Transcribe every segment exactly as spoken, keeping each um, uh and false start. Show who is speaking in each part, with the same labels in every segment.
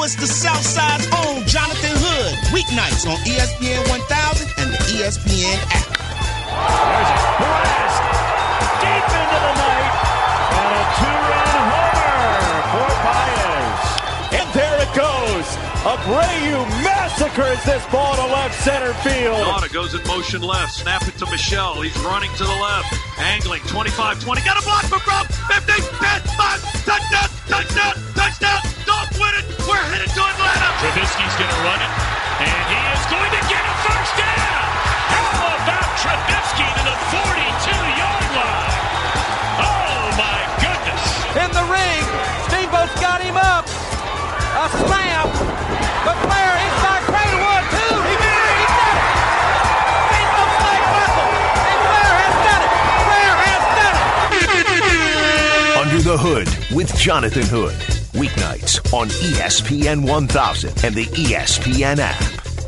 Speaker 1: know it's the Southside's own Jonathan Hood. Weeknights on E S P N one thousand and the E S P N app.
Speaker 2: There's a blast deep into the night and a two-run homer for Baez. And there it goes. Abreu massacres this ball to left center field.
Speaker 3: Nauta goes in motion left. Snap it to Michelle. He's running to the left. Angling. twenty-five twenty. Got a block for Brown. fifty, ten, five. Touchdown. Touchdown. Touchdown. Don't win it. We're headed to Atlanta.
Speaker 4: Trubisky's going to run it. And he is going to get a first down. How about Trubisky to the forty-two-yard line? Oh, my goodness.
Speaker 5: In the ring. Steamboat's got him up. A slam. The player inside Craterwood, too. He did it. He did it. Steamboat's leg muscle. And Blair has done it. Blair has done it.
Speaker 6: Under the Hood with Jonathan Hood. Weeknights on E S P N one thousand and the E S P N app.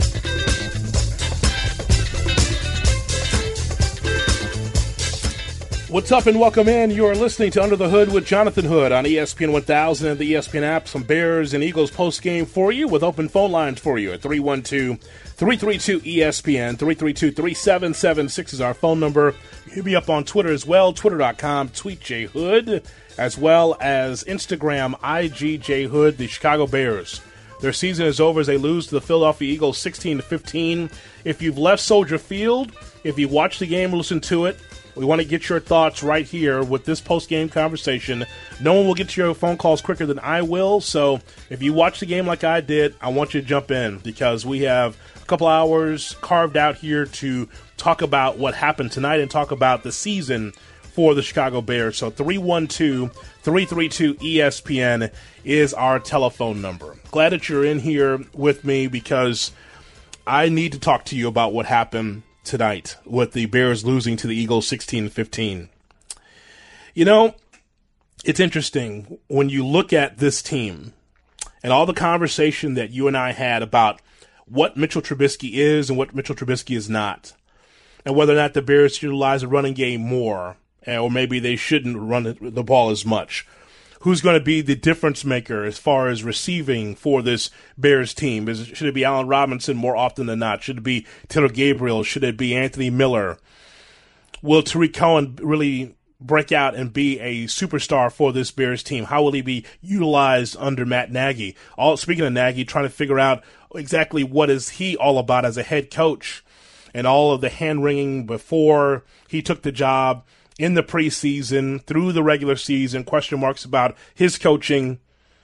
Speaker 7: What's up and welcome in. You are listening to Under the Hood with Jonathan Hood on E S P N one thousand and the E S P N app. Some Bears and Eagles post-game for you with open phone lines for you at three one two, three three two, E S P N. three three two, three seven seven six is our phone number. Hit me up on Twitter as well, twitter dot com, tweet J Hood, as well as Instagram, I G J Hood, the Chicago Bears. Their season is over as they lose to the Philadelphia Eagles sixteen to fifteen. If you've left Soldier Field, if you watched the game, listen to it, we want to get your thoughts right here with this post-game conversation. No one will get to your phone calls quicker than I will, so if you watch the game like I did, I want you to jump in because we have a couple hours carved out here to talk about what happened tonight and talk about the season for the Chicago Bears. So three one two, three three two, E S P N is our telephone number. Glad that you're in here with me because I need to talk to you about what happened tonight with the Bears losing to the Eagles sixteen to fifteen. You know, it's interesting when you look at this team and all the conversation that you and I had about what Mitchell Trubisky is and what Mitchell Trubisky is not, and whether or not the Bears should utilize a running game more, or maybe they shouldn't run the ball as much. Who's going to be the difference maker as far as receiving for this Bears team? Is, should it be Allen Robinson more often than not? Should it be Taylor Gabriel? Should it be Anthony Miller? Will Tariq Cohen really break out and be a superstar for this Bears team? How will he be utilized under Matt Nagy? All speaking of Nagy, trying to figure out exactly what is he all about as a head coach and all of the hand-wringing before he took the job, in the preseason, through the regular season, question marks about his coaching,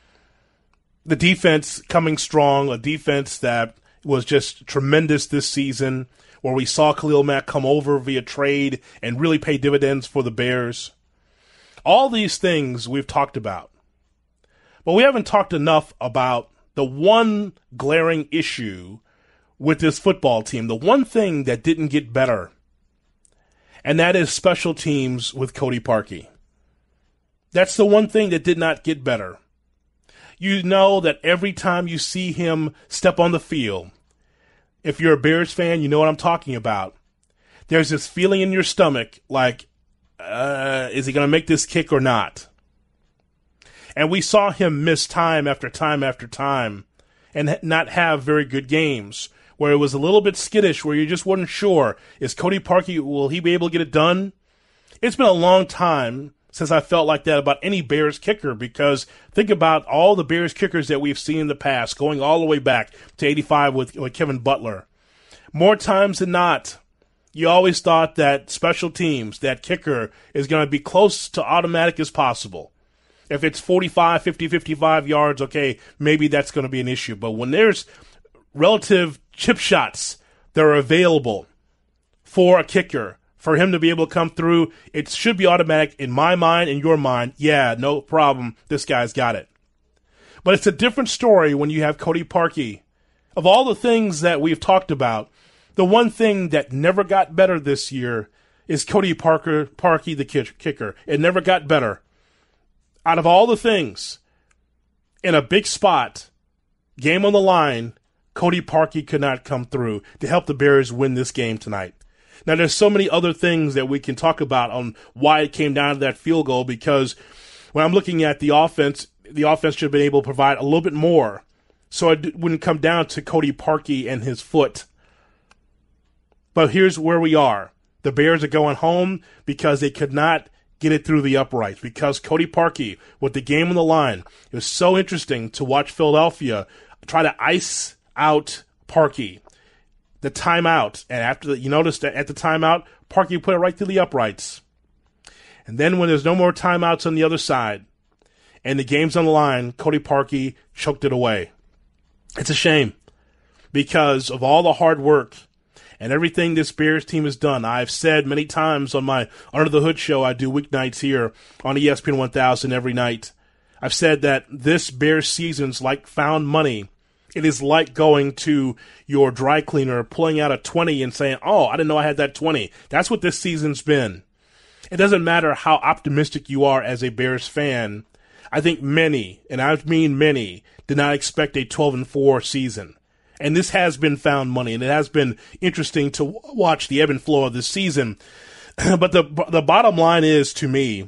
Speaker 7: the defense coming strong, a defense that was just tremendous this season, where we saw Khalil Mack come over via trade and really pay dividends for the Bears. All these things we've talked about. But we haven't talked enough about the one glaring issue with this football team, the one thing that didn't get better, and that is special teams with Cody Parkey. That's the one thing that did not get better. You know that every time you see him step on the field, if you're a Bears fan, you know what I'm talking about. There's this feeling in your stomach like, uh, is he going to make this kick or not? And we saw him miss time after time after time and not have very good games, where it was a little bit skittish, where you just wasn't sure, is Cody Parkey, will he be able to get it done? It's been a long time since I felt like that about any Bears kicker, because think about all the Bears kickers that we've seen in the past, going all the way back to eighty-five with, with Kevin Butler. More times than not, you always thought that special teams, that kicker, is going to be close to automatic as possible. If it's forty-five, fifty, fifty-five yards, okay, maybe that's going to be an issue. But when there's relative chip shots that are available for a kicker, for him to be able to come through, it should be automatic in my mind, in your mind. Yeah, no problem. This guy's got it. But it's a different story when you have Cody Parkey. Of all the things that we've talked about, the one thing that never got better this year is Cody Parker, Parkey, the kicker. It never got better. Out of all the things, in a big spot, game on the line, Cody Parkey could not come through to help the Bears win this game tonight. Now, there's so many other things that we can talk about on why it came down to that field goal, because when I'm looking at the offense, the offense should have been able to provide a little bit more so it wouldn't come down to Cody Parkey and his foot. But here's where we are. The Bears are going home because they could not get it through the uprights, because Cody Parkey, with the game on the line, it was so interesting to watch Philadelphia try to ice out Parkey. The timeout, and after the, you notice that at the timeout, Parkey put it right through the uprights. And then when there's no more timeouts on the other side, and the game's on the line, Cody Parkey choked it away. It's a shame, because of all the hard work and everything this Bears team has done. I've said many times on my Under the Hood show, I do weeknights here on E S P N one thousand every night. I've said that this Bears season's like found money. It is like going to your dry cleaner, pulling out a twenty and saying, oh, I didn't know I had that twenty. That's what this season's been. It doesn't matter how optimistic you are as a Bears fan. I think many, and I mean many, did not expect a twelve and four season. And this has been found money, and it has been interesting to watch the ebb and flow of this season. But the the bottom line is, to me,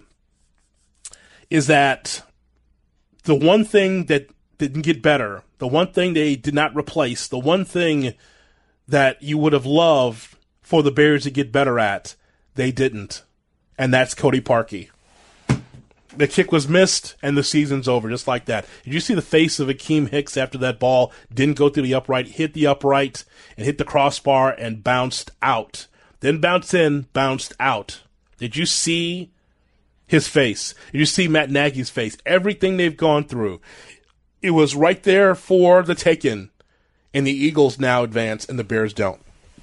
Speaker 7: is that the one thing that didn't get better, the one thing they did not replace, the one thing that you would have loved for the Bears to get better at, they didn't. And that's Cody Parkey. The kick was missed, and the season's over, just like that. Did you see the face of Akeem Hicks after that ball didn't go through the upright, hit the upright, and hit the crossbar, and bounced out? Then bounced in, bounced out. Did you see his face? Did you see Matt Nagy's face? Everything they've gone through, it was right there for the taking, and the Eagles now advance, and the Bears don't.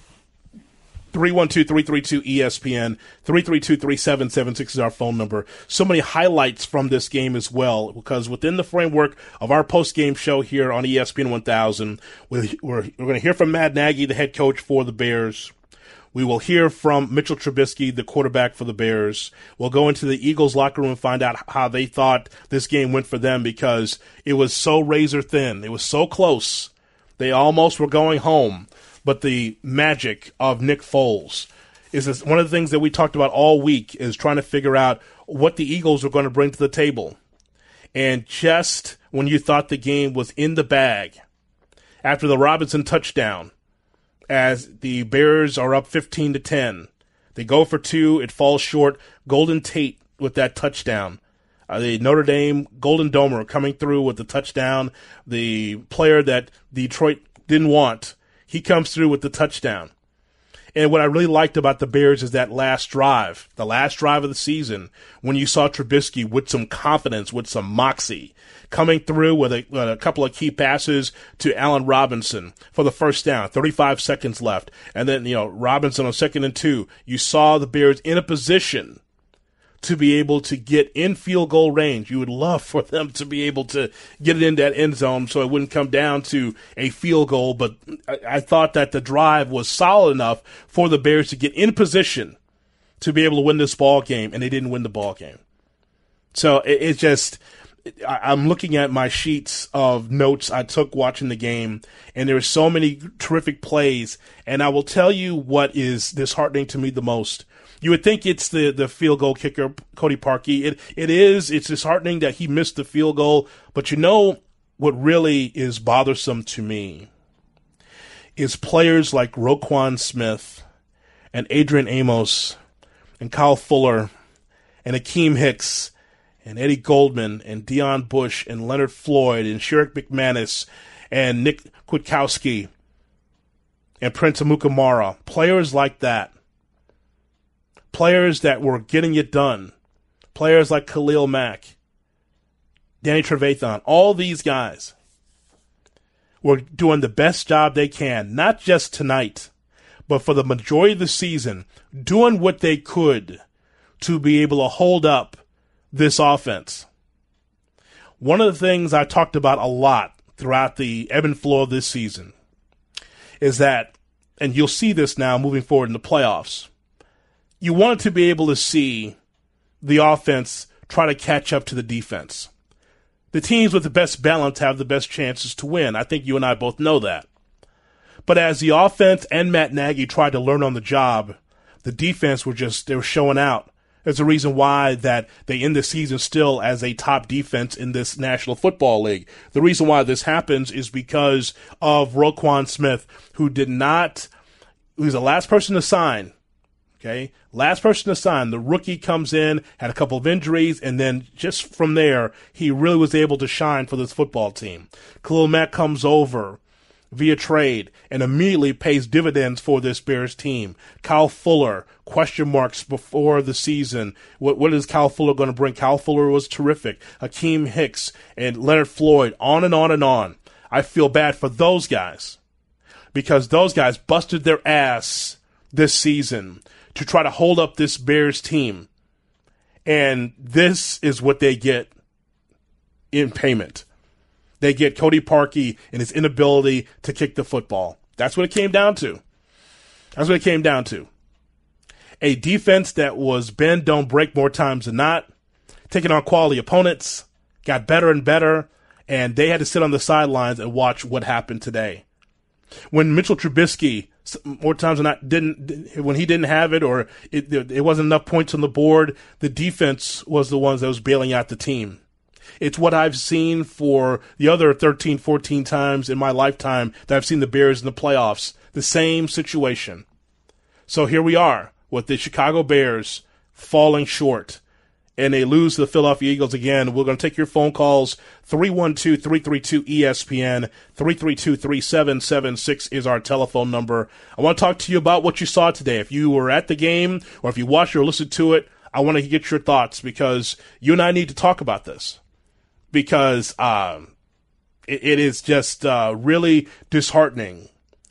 Speaker 7: three one two, three three two, E S P N, three three two, three seven seven six is our phone number. So many highlights from this game as well, because within the framework of our post-game show here on E S P N one thousand, we're, we're, we're going to hear from Matt Nagy, the head coach for the Bears. We will hear from Mitchell Trubisky, the quarterback for the Bears. We'll go into the Eagles locker room and find out how they thought this game went for them, because it was so razor thin. It was so close. They almost were going home. But the magic of Nick Foles is this, one of the things that we talked about all week, is trying to figure out what the Eagles are going to bring to the table. And just when you thought the game was in the bag, after the Robinson touchdown, as the Bears are up fifteen to ten, they go for two, it falls short. Golden Tate with that touchdown. Uh, the Notre Dame Golden Domer coming through with the touchdown. The player that Detroit didn't want, he comes through with the touchdown. And what I really liked about the Bears is that last drive, the last drive of the season, when you saw Trubisky with some confidence, with some moxie, coming through with a, with a couple of key passes to Allen Robinson for the first down, thirty-five seconds left. And then, you know, Robinson on second and two. You saw the Bears in a position to be able to get in field goal range. You would love for them to be able to get it in that end zone so it wouldn't come down to a field goal. But I, I thought that the drive was solid enough for the Bears to get in position to be able to win this ball game, and they didn't win the ball game. So it, it just, I, I'm looking at my sheets of notes I took watching the game, and there were so many terrific plays. And I will tell you what is disheartening to me the most. You would think it's the, the field goal kicker, Cody Parkey. It it is. It's disheartening that he missed the field goal. But you know what really is bothersome to me is players like Roquan Smith and Adrian Amos and Kyle Fuller and Akeem Hicks and Eddie Goldman and Deion Bush and Leonard Floyd and Sherrick McManus and Nick Kwiatkowski and Prince Amukamara. Players like that. Players that were getting it done. Players like Khalil Mack, Danny Trevathan, all these guys were doing the best job they can, not just tonight, but for the majority of the season, doing what they could to be able to hold up this offense. One of the things I talked about a lot throughout the ebb and flow of this season is that, and you'll see this now moving forward in the playoffs, you wanted to be able to see the offense try to catch up to the defense. The teams with the best balance have the best chances to win. I think you and I both know that. But as the offense and Matt Nagy tried to learn on the job, the defense were just, they were showing out. There's a reason why that they end the season still as a top defense in this National Football League. The reason why this happens is because of Roquan Smith, who did not, who was the last person to sign. Okay, last person to sign. The rookie comes in, had a couple of injuries, and then just from there, he really was able to shine for this football team. Khalil Mack comes over via trade and immediately pays dividends for this Bears team. Kyle Fuller, question marks before the season. What, what is Kyle Fuller going to bring? Kyle Fuller was terrific. Hakeem Hicks and Leonard Floyd, on and on and on. I feel bad for those guys because those guys busted their ass this season to try to hold up this Bears team. And this is what they get in payment. They get Cody Parkey and his inability to kick the football. That's what it came down to. That's what it came down to. A defense that was bend, don't break more times than not, taking on quality opponents, got better and better, and they had to sit on the sidelines and watch what happened today. When Mitchell Trubisky, more times than not, didn't, when he didn't have it or it, it wasn't enough points on the board, the defense was the ones that was bailing out the team. It's what I've seen for the other thirteen, fourteen times in my lifetime that I've seen the Bears in the playoffs. The same situation. So here we are with the Chicago Bears falling short, and they lose to the Philadelphia Eagles again. We're going to take your phone calls. three one two, three three two, E S P N. three three two, three seven seven six is our telephone number. I want to talk to you about what you saw today. If you were at the game or if you watched or listened to it, I want to get your thoughts because you and I need to talk about this. Because um, it, it is just uh, really disheartening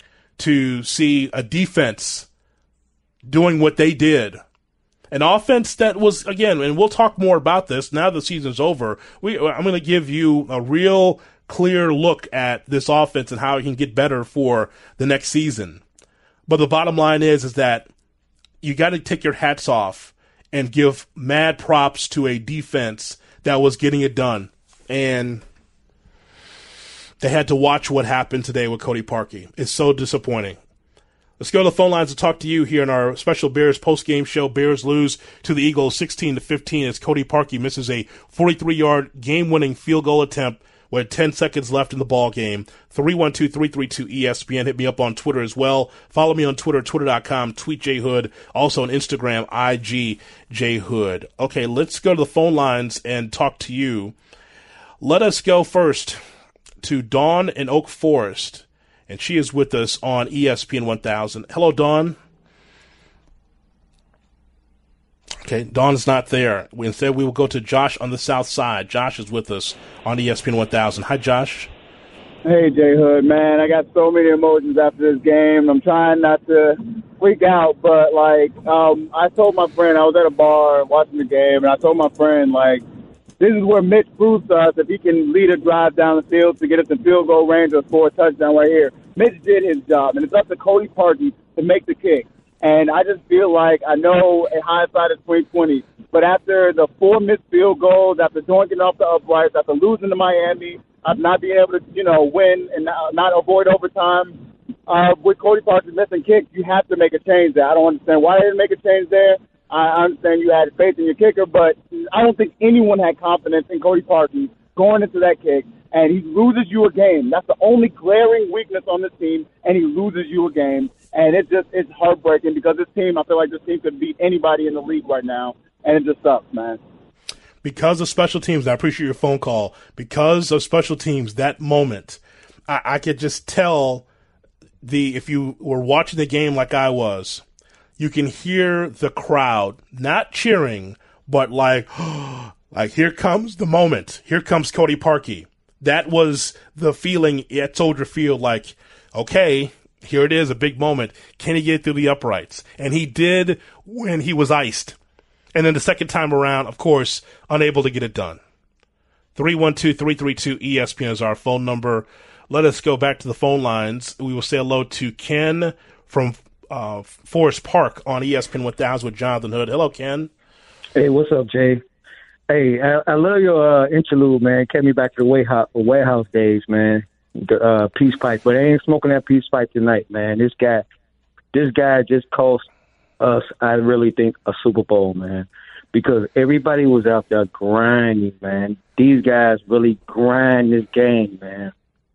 Speaker 7: to see a defense doing what they did. An offense that was, again, and we'll talk more about this now the season's over. We, I'm going to give you a real clear look at this offense and how it can get better for the next season. But the bottom line is, is that you got to take your hats off and give mad props to a defense that was getting it done. And they had to watch what happened today with Cody Parkey. It's so disappointing. Let's go to the phone lines to talk to you here in our special Bears post-game show. Bears lose to the Eagles sixteen to fifteen as Cody Parkey misses a forty-three-yard game-winning field goal attempt with ten seconds left in the ball game. three one two, three three two, E S P N. Hit me up on Twitter as well. Follow me on Twitter, twitter dot com, tweet J Hood. Also on Instagram, I G J Hood. Okay, let's go to the phone lines and talk to you. Let us go first to Dawn in Oak Forest, and she is with us on E S P N one thousand. Hello, Dawn. Okay, Dawn's not there. We, instead, we will go to Josh on the south side. Josh is with us on E S P N one thousand. Hi, Josh.
Speaker 8: Hey, J Hood, man. I got so many emotions after this game. I'm trying not to freak out, but, like, um, I told my friend, I was at a bar watching the game, and I told my friend, like, this is where Mitch proves to us if he can lead a drive down the field to get us in field goal range or score a touchdown right here. Mitch did his job, and it's up to Cody Parkey to make the kick. And I just feel like I know in hindsight it's twenty twenty, but after the four missed field goals, after doinking off the uprights, after losing to Miami, after not being able to, you know, win and not, not avoid overtime, uh, with Cody Parkey missing kicks, you have to make a change there. I don't understand why they didn't make a change there. I understand you had faith in your kicker, but I don't think anyone had confidence in Cody Parkey going into that kick, and he loses you a game. That's the only glaring weakness on this team, and he loses you a game. And it just it's heartbreaking because this team, I feel like this team could beat anybody in the league right now, and it just sucks, man.
Speaker 7: Because of special teams, I appreciate your phone call. Because of special teams, that moment, I, I could just tell the if you were watching the game like I was, you can hear the crowd not cheering, but like, like here comes the moment. Here comes Cody Parkey. That was the feeling at Soldier Field. Like, okay, here it is, a big moment. Can he get through the uprights? And he did when he was iced. And then the second time around, of course, unable to get it done. three one two, three three two, E S P N is our phone number. Let us go back to the phone lines. We will say hello to Ken from Uh, Forest Park on E S P N one thousand with Jonathan Hood. Hello, Ken.
Speaker 9: Hey, what's up, Jay? Hey, I, I love your uh, interlude, man. Kept me back to the warehouse, warehouse days, man. The uh, peace pipe, but I ain't smoking that peace pipe tonight, man. This guy, this guy just cost us, I really think, a Super Bowl, man. because everybody was out there grinding, man. These guys really grind this game, man.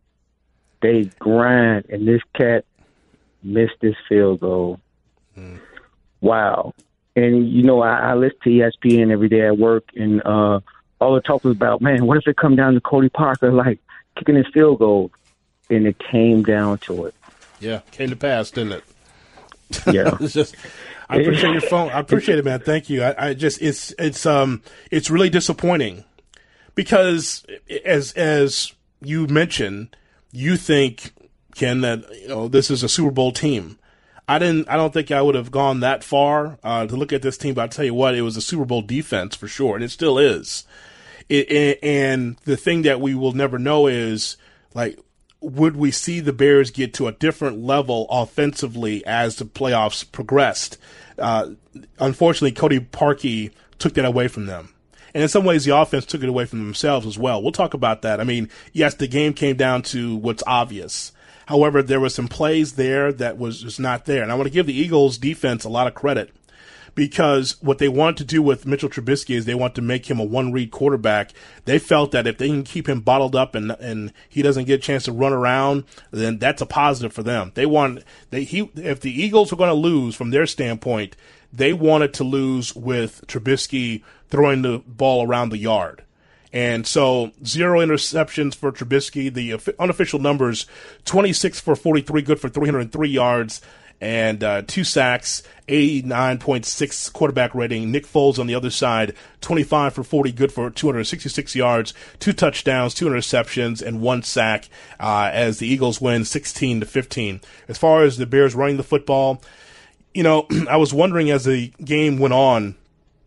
Speaker 9: They grind, and this cat missed this field goal. Mm. Wow. And, you know, I, I listen to E S P N every day at work, and uh, all the talk was about, man, what if it come down to Cody Parker, like, kicking his field goal? And it came down to it.
Speaker 7: Yeah, came to pass, didn't it?
Speaker 9: Yeah.
Speaker 7: It's just, I appreciate your phone. I appreciate it, man. Thank you. I, I just, it's, it's, um, it's really disappointing because as, as you mentioned, you think, Ken, that, you know, this is a Super Bowl team. I didn't, I don't think I would have gone that far, uh, to look at this team, but I'll tell you what, it was a Super Bowl defense for sure, and it still is. It, it, and the thing that we will never know is, like, would we see the Bears get to a different level offensively as the playoffs progressed? Uh, unfortunately, Cody Parkey took that away from them. And in some ways, the offense took it away from themselves as well. We'll talk about that. I mean, yes, the game came down to what's obvious. However, there were some plays there that was just not there. And I want to give the Eagles defense a lot of credit because what they wanted to do with Mitchell Trubisky is they want to make him a one-read quarterback. They felt that if they can keep him bottled up and and he doesn't get a chance to run around, then that's a positive for them. They want they he if the Eagles were going to lose from their standpoint, they wanted to lose with Trubisky throwing the ball around the yard. And so zero interceptions for Trubisky. The unofficial numbers, twenty-six for forty-three, good for three hundred three yards. And uh, two sacks, eighty-nine point six quarterback rating. Nick Foles on the other side, twenty-five for forty, good for two hundred sixty-six yards, two touchdowns, two interceptions, and one sack uh, as the Eagles win sixteen to fifteen. As far as the Bears running the football, you know, I was wondering as the game went on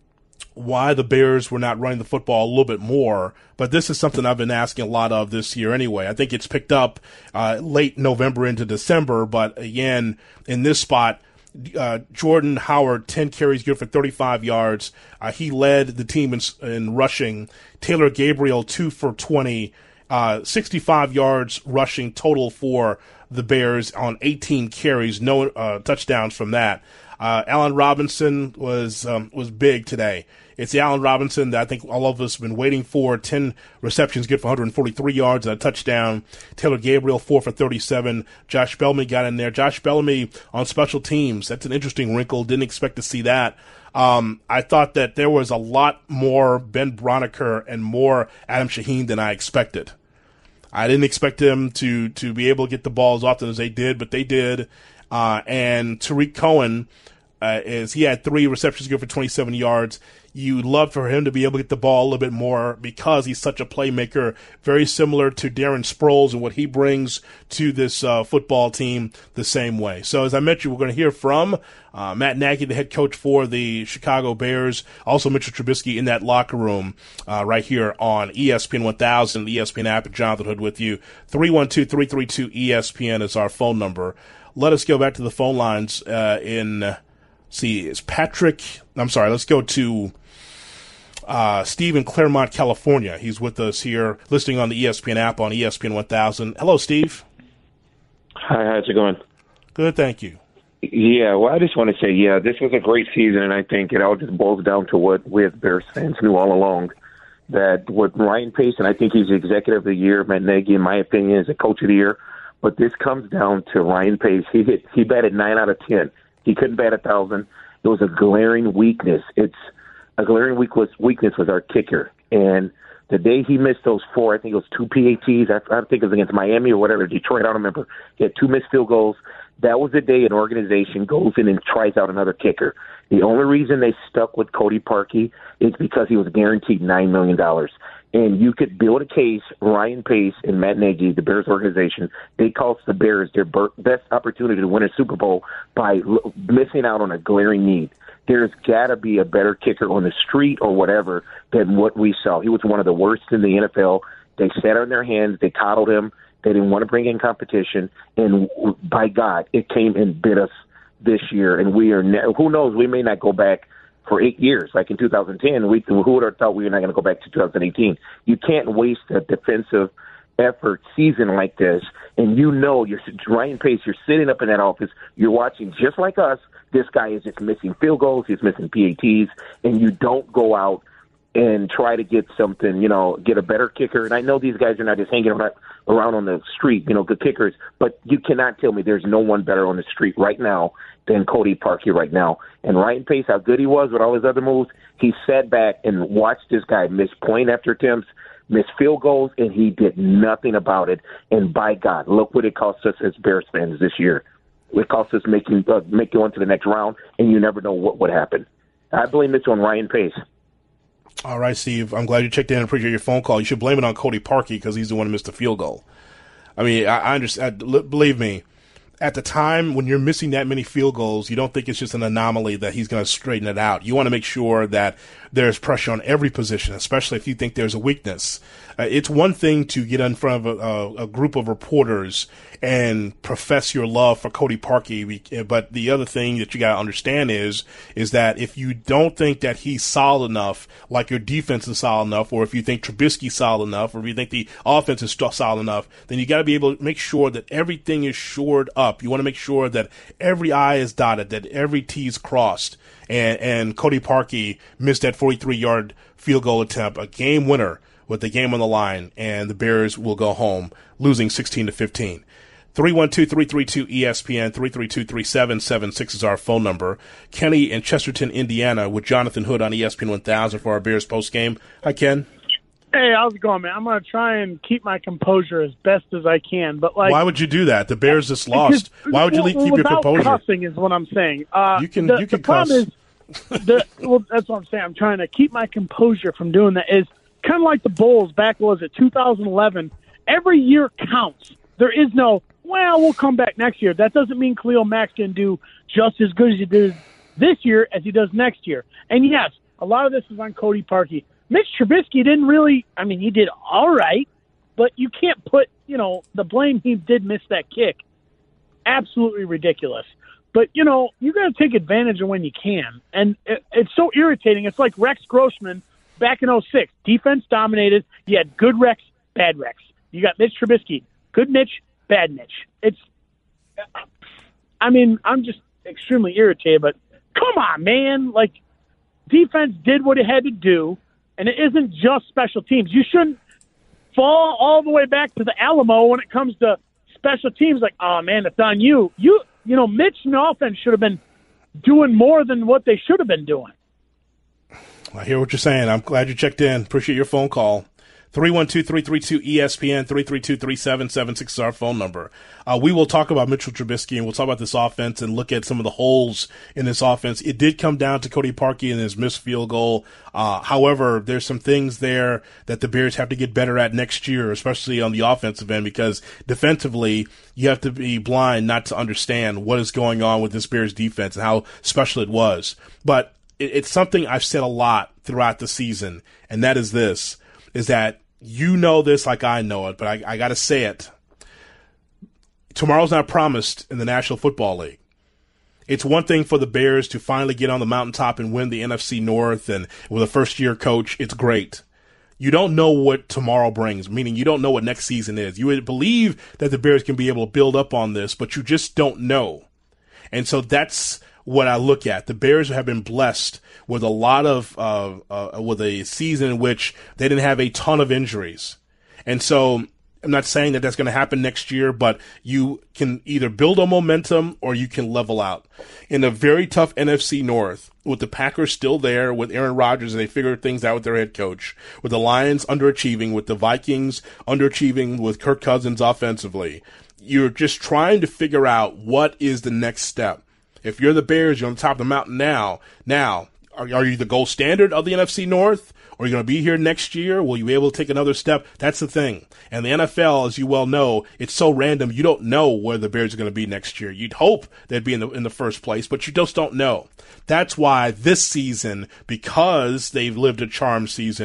Speaker 7: why the Bears were not running the football a little bit more, but this is something I've been asking a lot of this year anyway. I think it's picked up uh, late November into December, but again, in this spot, uh, Jordan Howard, ten carries, good for thirty-five yards. Uh, he led the team in, in rushing. Taylor Gabriel, two for twenty, uh, sixty-five yards rushing total for the Bears on eighteen carries, no uh, touchdowns from that. Uh, Allen Robinson was um, was big today. It's the Allen Robinson that I think all of us have been waiting for. ten receptions, good for one hundred forty-three yards and a touchdown. Taylor Gabriel, four for thirty-seven. Josh Bellamy got in there. Josh Bellamy on special teams. That's an interesting wrinkle. Didn't expect to see that. Um, I thought that there was a lot more Ben Broniker and more Adam Shaheen than I expected. I didn't expect them to, to be able to get the ball as often as they did, but they did. Uh, and Tariq Cohen, uh, is, he had three receptions good for twenty-seven yards. You'd love for him to be able to get the ball a little bit more because he's such a playmaker, very similar to Darren Sproles and what he brings to this uh, football team the same way. So as I mentioned, we're going to hear from uh, Matt Nagy, the head coach for the Chicago Bears, also Mitchell Trubisky in that locker room uh, right here on E S P N one thousand, the E S P N app, and Jonathan Hood with you. three one two, three three two, E S P N is our phone number. Let us go back to the phone lines uh, in, uh, see, it's Patrick, I'm sorry, let's go to uh, Steve in Claremont, California. He's with us here, listening on the E S P N app on E S P N one thousand. Hello, Steve.
Speaker 10: Hi, how's it going?
Speaker 7: Good, thank you.
Speaker 10: Yeah, well, I just want to say, yeah, this was a great season, and I think it all just boils down to what we as Bears fans knew all along, that with Ryan Pace, and I think he's the executive of the year, Matt Nagy, in my opinion, is the coach of the year. But this comes down to Ryan Pace. He hit, he batted nine out of ten. He couldn't bat a thousand. It was a glaring weakness. It's a glaring weakness. Weakness was our kicker. And the day he missed those four, I think it was two P A Ts. I, I think it was against Miami or whatever, Detroit. I don't remember. He had two missed field goals. That was the day an organization goes in and tries out another kicker. The only reason they stuck with Cody Parkey is because he was guaranteed nine million dollars. And you could build a case, Ryan Pace and Matt Nagy, the Bears organization, they cost the Bears their best opportunity to win a Super Bowl by l- missing out on a glaring need. There's got to be a better kicker on the street or whatever than what we saw. He was one of the worst in the N F L. They sat on their hands. They coddled him. They didn't want to bring in competition. And by God, it came and bit us this year. And we are ne- who knows, we may not go back for eight years, like in two thousand ten, we, who would have thought we were not going to go back to two thousand eighteen? You can't waste a defensive effort season like this, and you know you're Ryan Pace, you're sitting up in that office, you're watching just like us. This guy is just missing field goals, he's missing P A Ts, and you don't go out and try to get something, you know, get a better kicker. And I know these guys are not just hanging around on the street, you know, good kickers, but you cannot tell me there's no one better on the street right now than Cody Parkey right now. And Ryan Pace, how good he was with all his other moves, he sat back and watched this guy miss point after attempts, miss field goals, and he did nothing about it. And by God, look what it cost us as Bears fans this year. It cost us making uh, make going to the next round, and you never know what would happen. I blame this on Ryan Pace.
Speaker 7: All right, Steve, I'm glad you checked in and appreciate your phone call. You should blame it on Cody Parkey because he's the one who missed the field goal. I mean, I, I understand. Believe me, at the time when you're missing that many field goals, you don't think it's just an anomaly that he's going to straighten it out. You want to make sure that there's pressure on every position, especially if you think there's a weakness. Uh, it's one thing to get in front of a, a, a group of reporters and profess your love for Cody Parkey, but the other thing that you got to understand is is that if you don't think that he's solid enough, like your defense is solid enough, or if you think Trubisky's solid enough, or if you think the offense is solid enough, then you got to be able to make sure that everything is shored up. You want to make sure that every I is dotted, that every T is crossed, and, and Cody Parkey missed that forty-three-yard field goal attempt, a game winner with the game on the line, and the Bears will go home losing sixteen to fifteen. three one two, three three two, E S P N, three three two, three seven seven six is our phone number. Kenny in Chesterton, Indiana, with Jonathan Hood on E S P N one thousand for our Bears postgame. Hi, Ken.
Speaker 11: Hey, how's it going, man? I'm going to try and keep my composure as best as I can. But like,
Speaker 7: why would you do that? The Bears just lost. Why would you
Speaker 11: well,
Speaker 7: keep your composure?
Speaker 11: Cussing is what I'm saying. Uh,
Speaker 7: you can
Speaker 11: the,
Speaker 7: you can
Speaker 11: the problem
Speaker 7: cuss.
Speaker 11: Is, the, well, that's what I'm saying. I'm trying to keep my composure from doing that. Is kind of like the Bulls back, was it two thousand eleven? Every year counts. There is no, well, we'll come back next year. That doesn't mean Khalil Mack can do just as good as he did this year as he does next year. And yes, a lot of this is on Cody Parkey. Mitch Trubisky didn't really, I mean, he did all right, but you can't put, you know, the blame he did miss that kick. Absolutely ridiculous. But, you know, you got to take advantage of when you can. And it, it's so irritating. It's like Rex Grossman back in oh six. Defense dominated. You had good Rex, bad Rex. You got Mitch Trubisky. Good Mitch, bad Mitch. It's, I mean, I'm just extremely irritated, but come on, man. Like, defense did what it had to do, and it isn't just special teams. You shouldn't fall all the way back to the Alamo when it comes to special teams. Like, oh, man, it's on you. You, you know, Mitch and the offense should have been doing more than what they should have been doing.
Speaker 7: I hear what you're saying. I'm glad you checked in. Appreciate your phone call. three one two, three three two, E S P N, three three two, three seven seven six is our phone number. Uh, we will talk about Mitchell Trubisky, and we'll talk about this offense and look at some of the holes in this offense. It did come down to Cody Parkey and his missed field goal. Uh, however, there's some things there that the Bears have to get better at next year, especially on the offensive end, because defensively, you have to be blind not to understand what is going on with this Bears defense and how special it was. But it, it's something I've said a lot throughout the season, and that is this, is that you know this like I know it, but I, I got to say it. Tomorrow's not promised in the National Football League. It's one thing for the Bears to finally get on the mountaintop and win the N F C North, and with a first-year coach, it's great. You don't know what tomorrow brings, meaning you don't know what next season is. You would believe that the Bears can be able to build up on this, but you just don't know. And so that's what I look at. The Bears have been blessed with a lot of, uh, uh, with a season in which they didn't have a ton of injuries. And so I'm not saying that that's going to happen next year, but you can either build on momentum or you can level out. In a very tough N F C North, with the Packers still there, with Aaron Rodgers, and they figured things out with their head coach, with the Lions underachieving, with the Vikings underachieving, with Kirk Cousins offensively, you're just trying to figure out what is the next step. If you're the Bears, you're on the top of the mountain now. Now, are, are you the gold standard of the N F C North? Or are you going to be here next year? Will you be able to take another step? That's the thing. And the N F L, as you well know, it's so random. You don't know where the Bears are going to be next year. You'd hope they'd be in the in the first place, but you just don't know. That's why this season, because they've lived a charmed season,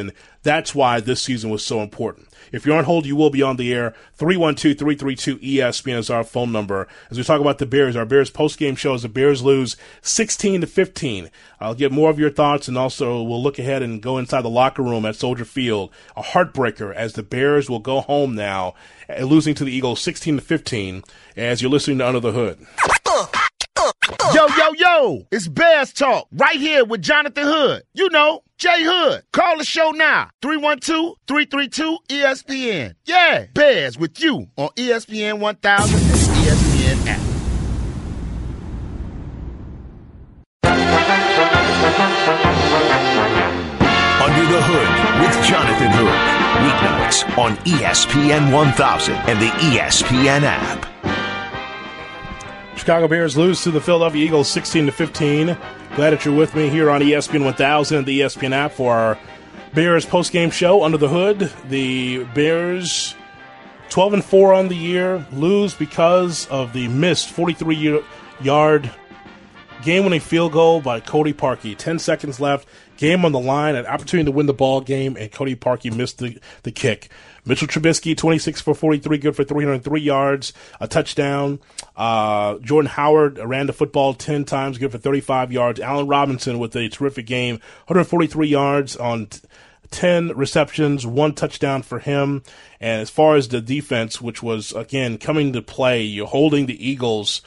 Speaker 7: That's why this season was so important. If you're on hold, you will be on the air. three one two, three three two, E S P N is our phone number. As we talk about the Bears, our Bears post-game show as the Bears lose sixteen to fifteen. I'll get more of your thoughts, and also we'll look ahead and go inside the locker room at Soldier Field. A heartbreaker as the Bears will go home now, losing to the Eagles sixteen to fifteen, as you're listening to Under the Hood.
Speaker 1: Yo, yo, yo, it's Bears Talk right here with Jonathan Hood. You know, Jay Hood. Call the show now, three one two, three three two, E S P N. Yeah, Bears with you on E S P N one thousand and the E S P N app.
Speaker 6: Under the Hood with Jonathan Hood. Weeknights on E S P N one thousand and the E S P N app.
Speaker 7: Chicago Bears lose to the Philadelphia Eagles sixteen to fifteen. Glad that you're with me here on E S P N one thousand and the E S P N app for our Bears postgame show, Under the Hood. The Bears, twelve and four on the year, lose because of the missed forty-three yard game-winning field goal by Cody Parkey. Ten seconds left, game on the line, an opportunity to win the ball game, and Cody Parkey missed the, the kick. Mitchell Trubisky, twenty-six for forty-three, good for three hundred three yards, a touchdown. Uh, Jordan Howard ran the football ten times, good for thirty-five yards. Allen Robinson with a terrific game, one hundred forty-three yards on t- ten receptions, one touchdown for him. And as far as the defense, which was, again, coming to play, you're holding the Eagles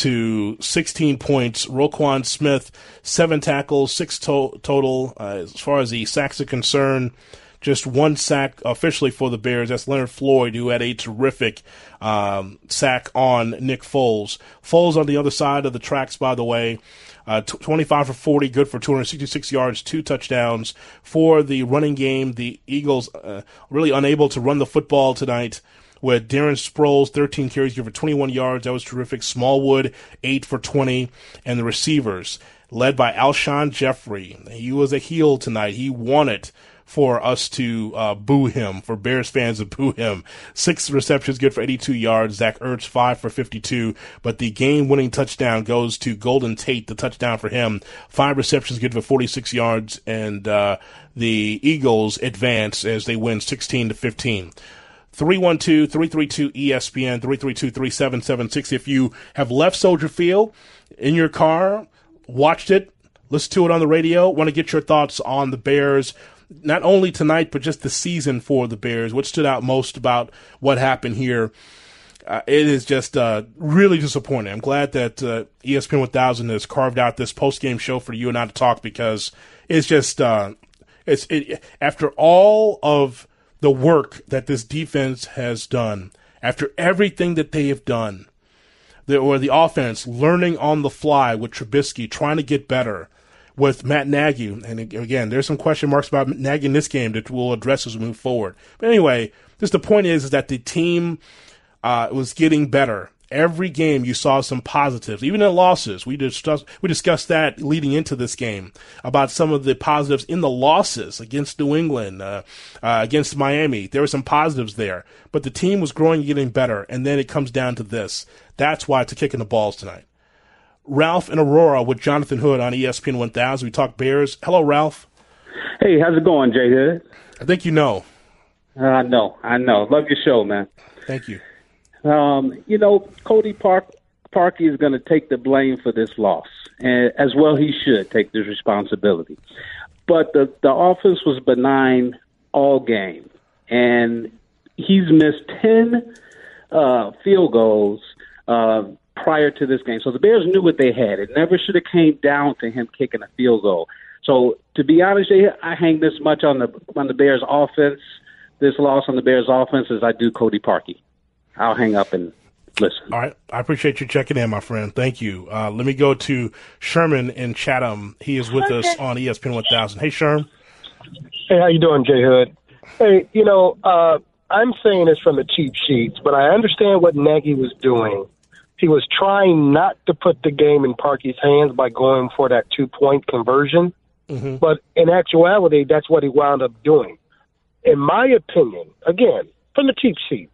Speaker 7: to sixteen points. Roquan Smith, seven tackles, six to- total. Uh, as far as the sacks are concerned, just one sack officially for the Bears. That's Leonard Floyd, who had a terrific um, sack on Nick Foles. Foles on the other side of the tracks, by the way. Uh, t- twenty-five for forty, good for two hundred sixty-six yards, two touchdowns. For the running game, the Eagles uh, really unable to run the football tonight, with Darren Sproles, thirteen carries, good for twenty-one yards. That was terrific. Smallwood, eight for twenty. And the receivers, led by Alshon Jeffrey. He was a heel tonight. He wanted for us to uh, boo him, for Bears fans to boo him. Six receptions, good for eighty-two yards. Zach Ertz, five for fifty-two. But the game-winning touchdown goes to Golden Tate, the touchdown for him. Five receptions, good for forty-six yards. And uh, the Eagles advance as they win sixteen to fifteen. three one two, three three two, E S P N, three three two, three seven seven six. If you have left Soldier Field in your car, watched it, listened to it on the radio, want to get your thoughts on the Bears, not only tonight, but just the season for the Bears. What stood out most about what happened here? Uh, it is just uh, really disappointing. I'm glad that uh, E S P N one thousand has carved out this post-game show for you and I to talk, because it's just uh, it's it, after all of the work that this defense has done, after everything that they have done, the, or the offense learning on the fly with Trubisky, trying to get better, with Matt Nagy, and again, there's some question marks about Nagy in this game that we'll address as we move forward. But anyway, just the point is, is that the team uh, was getting better. Every game you saw some positives, even in losses. We discussed, we discussed that leading into this game, about some of the positives in the losses against New England, uh, uh, against Miami. There were some positives there, but the team was growing and getting better, and then it comes down to this. That's why it's a kick in the balls tonight. Ralph and Aurora with Jonathan Hood on E S P N one thousand. We talk Bears. Hello, Ralph.
Speaker 12: Hey, how's it going, Jay Hood?
Speaker 7: I think you know.
Speaker 12: Uh, I know. I know. Love your show, man.
Speaker 7: Thank you.
Speaker 12: Um, you know, Cody Park Parkey is going to take the blame for this loss, and as well he should take this responsibility. But the, the offense was benign all game, and he's missed ten uh, field goals uh prior to this game. So the Bears knew what they had. It never should have came down to him kicking a field goal. So to be honest, I hang this much on the on the Bears offense, this loss on the Bears offense, as I do Cody Parkey. I'll hang up and listen.
Speaker 7: All right. I appreciate you checking in, my friend. Thank you. Uh, let me go to Sherman in Chatham. He is with us on E S P N one thousand. Hey, Sherman.
Speaker 13: Hey, how you doing, Jay Hood? Hey, you know, uh, I'm saying this from the cheap sheets, but I understand what Nagy was doing. He was trying not to put the game in Parkey's hands by going for that two-point conversion. Mm-hmm. But in actuality, that's what he wound up doing. In my opinion, again, from the cheap sheets,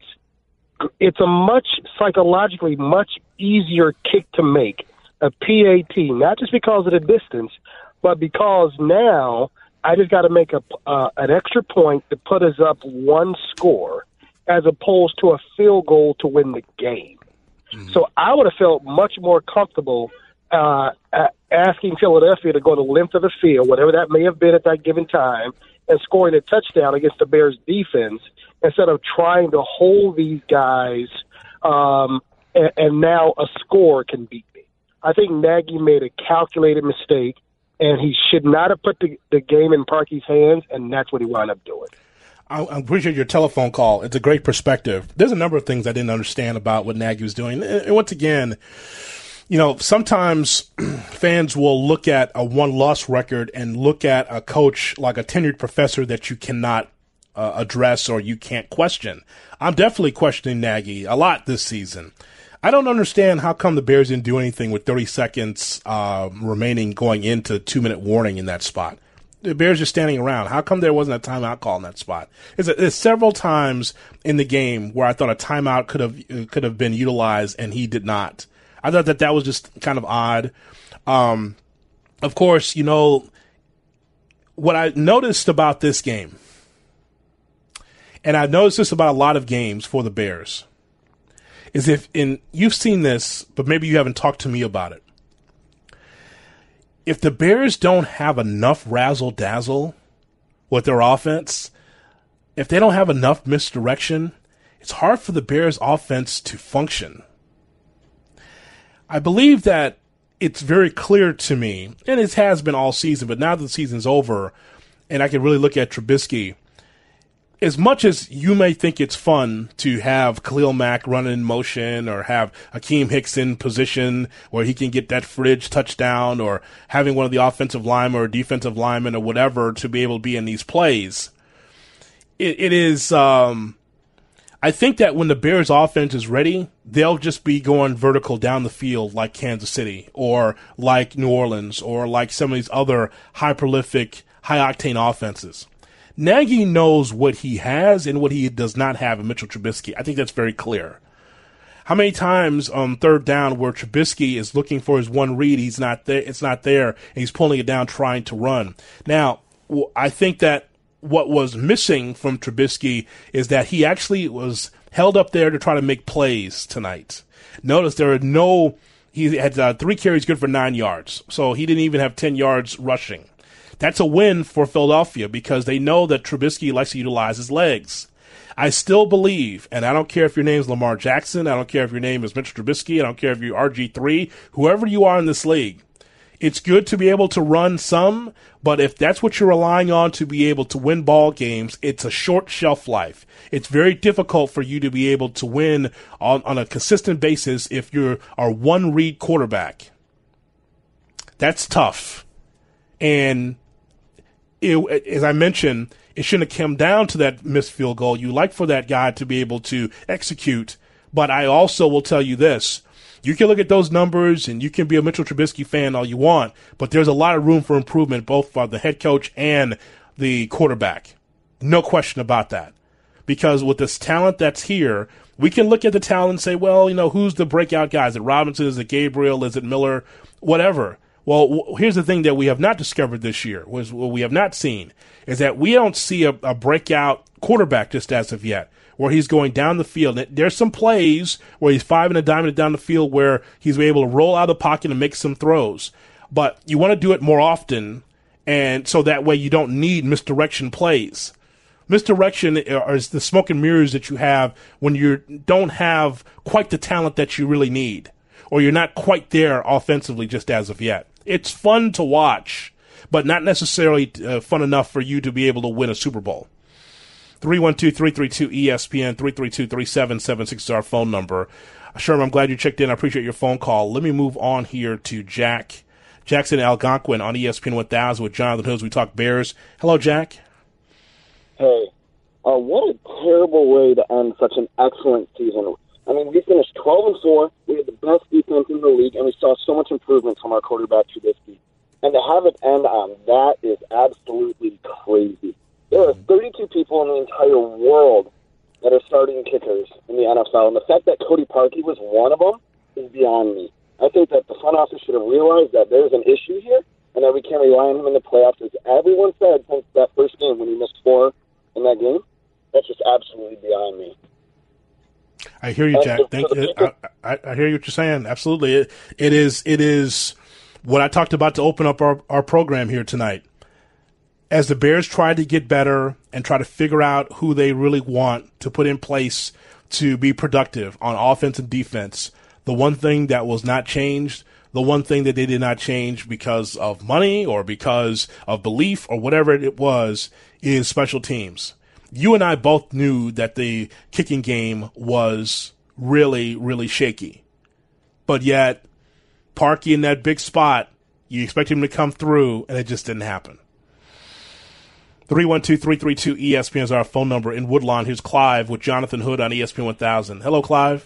Speaker 13: it's a much, psychologically, much easier kick to make, a P A T, not just because of the distance, but because now I just got to make a uh, an extra point to put us up one score as opposed to a field goal to win the game. Mm-hmm. So I would have felt much more comfortable uh, asking Philadelphia to go the length of the field, whatever that may have been at that given time, and scoring a touchdown against the Bears defense instead of trying to hold these guys um, and, and now a score can beat me. I think Nagy made a calculated mistake, and he should not have put the, the game in Parkey's hands, and that's what he wound up doing.
Speaker 7: I appreciate your telephone call. It's a great perspective. There's a number of things I didn't understand about what Nagy was doing. And once again, you know, sometimes fans will look at a one-loss record and look at a coach like a tenured professor that you cannot uh, address or you can't question. I'm definitely questioning Nagy a lot this season. I don't understand how come the Bears didn't do anything with thirty seconds uh, remaining going into two-minute warning in that spot. The Bears are standing around. How come there wasn't a timeout call in that spot? There's, there's several times in the game where I thought a timeout could have could have been utilized, and he did not. I thought that that was just kind of odd. Um, of course, you know, what I noticed about this game, and I've noticed this about a lot of games for the Bears, is if in you've seen this, but maybe you haven't talked to me about it. If the Bears don't have enough razzle-dazzle with their offense, if they don't have enough misdirection, it's hard for the Bears' offense to function. I believe that it's very clear to me, and it has been all season, but now that the season's over, and I can really look at Trubisky, as much as you may think it's fun to have Khalil Mack running in motion or have Akeem Hicks in position where he can get that fridge touchdown or having one of the offensive linemen or defensive linemen or whatever to be able to be in these plays, it, it is, um, I think that when the Bears offense is ready, they'll just be going vertical down the field like Kansas City or like New Orleans or like some of these other high prolific, high octane offenses. Nagy knows what he has and what he does not have in Mitchell Trubisky. I think that's very clear. How many times on third down where Trubisky is looking for his one read, he's not there, it's not there, and he's pulling it down trying to run. Now, I think that what was missing from Trubisky is that he actually was held up there to try to make plays tonight. Notice there are no, he had uh, three carries good for nine yards, so he didn't even have ten yards rushing. That's a win for Philadelphia because they know that Trubisky likes to utilize his legs. I still believe, and I don't care if your name is Lamar Jackson, I don't care if your name is Mitchell Trubisky, I don't care if you're R G three, whoever you are in this league, it's good to be able to run some, but if that's what you're relying on to be able to win ball games, it's a short shelf life. It's very difficult for you to be able to win on, on a consistent basis if you're a one-read quarterback. That's tough. And It, as I mentioned, it shouldn't have come down to that missed field goal. You like for that guy to be able to execute, but I also will tell you this. You can look at those numbers and you can be a Mitchell Trubisky fan all you want, but there's a lot of room for improvement both for the head coach and the quarterback. No question about that. Because with this talent that's here, we can look at the talent and say, well, you know, who's the breakout guy? Is it Robinson? Is it Gabriel? Is it Miller? Whatever. Well, here's the thing that we have not discovered this year, was what we have not seen, is that we don't see a, a breakout quarterback just as of yet, where he's going down the field. There's some plays where he's five and a diamond down the field where he's able to roll out of the pocket and make some throws. But you want to do it more often, and so that way you don't need misdirection plays. Misdirection is the smoke and mirrors that you have when you don't have quite the talent that you really need, or you're not quite there offensively just as of yet. It's fun to watch, but not necessarily uh, fun enough for you to be able to win a Super Bowl. three one two, three three two, E S P N, three three two, three seven seven six is our phone number. Sherman, I'm glad you checked in. I appreciate your phone call. Let me move on here to Jack. Jackson Algonquin on E S P N one thousand with Jonathan Hood as we talk Bears. Hello, Jack.
Speaker 14: Hey, uh, what a terrible way to end such an excellent season. I mean, we finished twelve and four. We had the best defense in the league, and we saw so much improvement from our quarterback, Trubisky. And to have it end on that is absolutely crazy. There are thirty-two people in the entire world that are starting kickers in the N F L, and the fact that Cody Parkey was one of them is beyond me. I think that the front office should have realized that there's an issue here, and that we can't rely on him in the playoffs, as everyone said since that first game when he missed four in that game. That's just absolutely beyond me.
Speaker 7: I hear you, Jack. Thank you. I, I, I hear what you're saying. Absolutely. It, it is it is what I talked about to open up our, our program here tonight. As the Bears try to get better and try to figure out who they really want to put in place to be productive on offense and defense, the one thing that was not changed, the one thing that they did not change because of money or because of belief or whatever it was, is special teams. You and I both knew that the kicking game was really, really shaky. But yet, Parkey in that big spot, you expect him to come through, and it just didn't happen. three one two, three three two, E S P N is our phone number in Woodlawn. Here's Clive with Jonathan Hood on E S P N one thousand. Hello, Clive.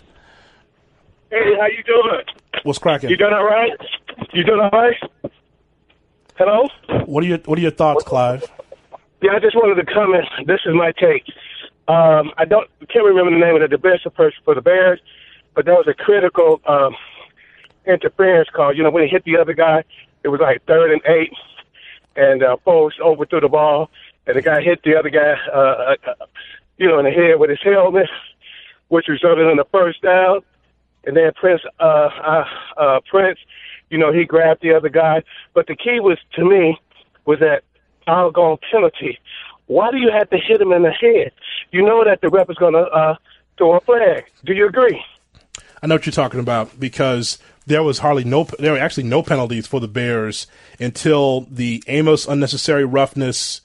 Speaker 15: Hey, how you doing?
Speaker 7: What's cracking?
Speaker 15: You doing all right? You doing all right? Hello?
Speaker 7: What are your What are your thoughts, Clive?
Speaker 15: Yeah, I just wanted to comment. This is my take. Um, I don't can't remember the name of the defensive person for the Bears, but that was a critical um, interference call. You know, when he hit the other guy, it was like third and eight, and uh, Foles overthrew the ball, and the guy hit the other guy, uh, uh, you know, in the head with his helmet, which resulted in a first down. And then Prince, uh, uh, uh, Prince, you know, he grabbed the other guy. But the key was, to me, was that doggone penalty. Why do you have to hit him in the head? You know that the ref is going to uh, throw a flag. Do you agree?
Speaker 7: I know what you're talking about, because there was hardly no, there were actually no penalties for the Bears until the Amos unnecessary roughness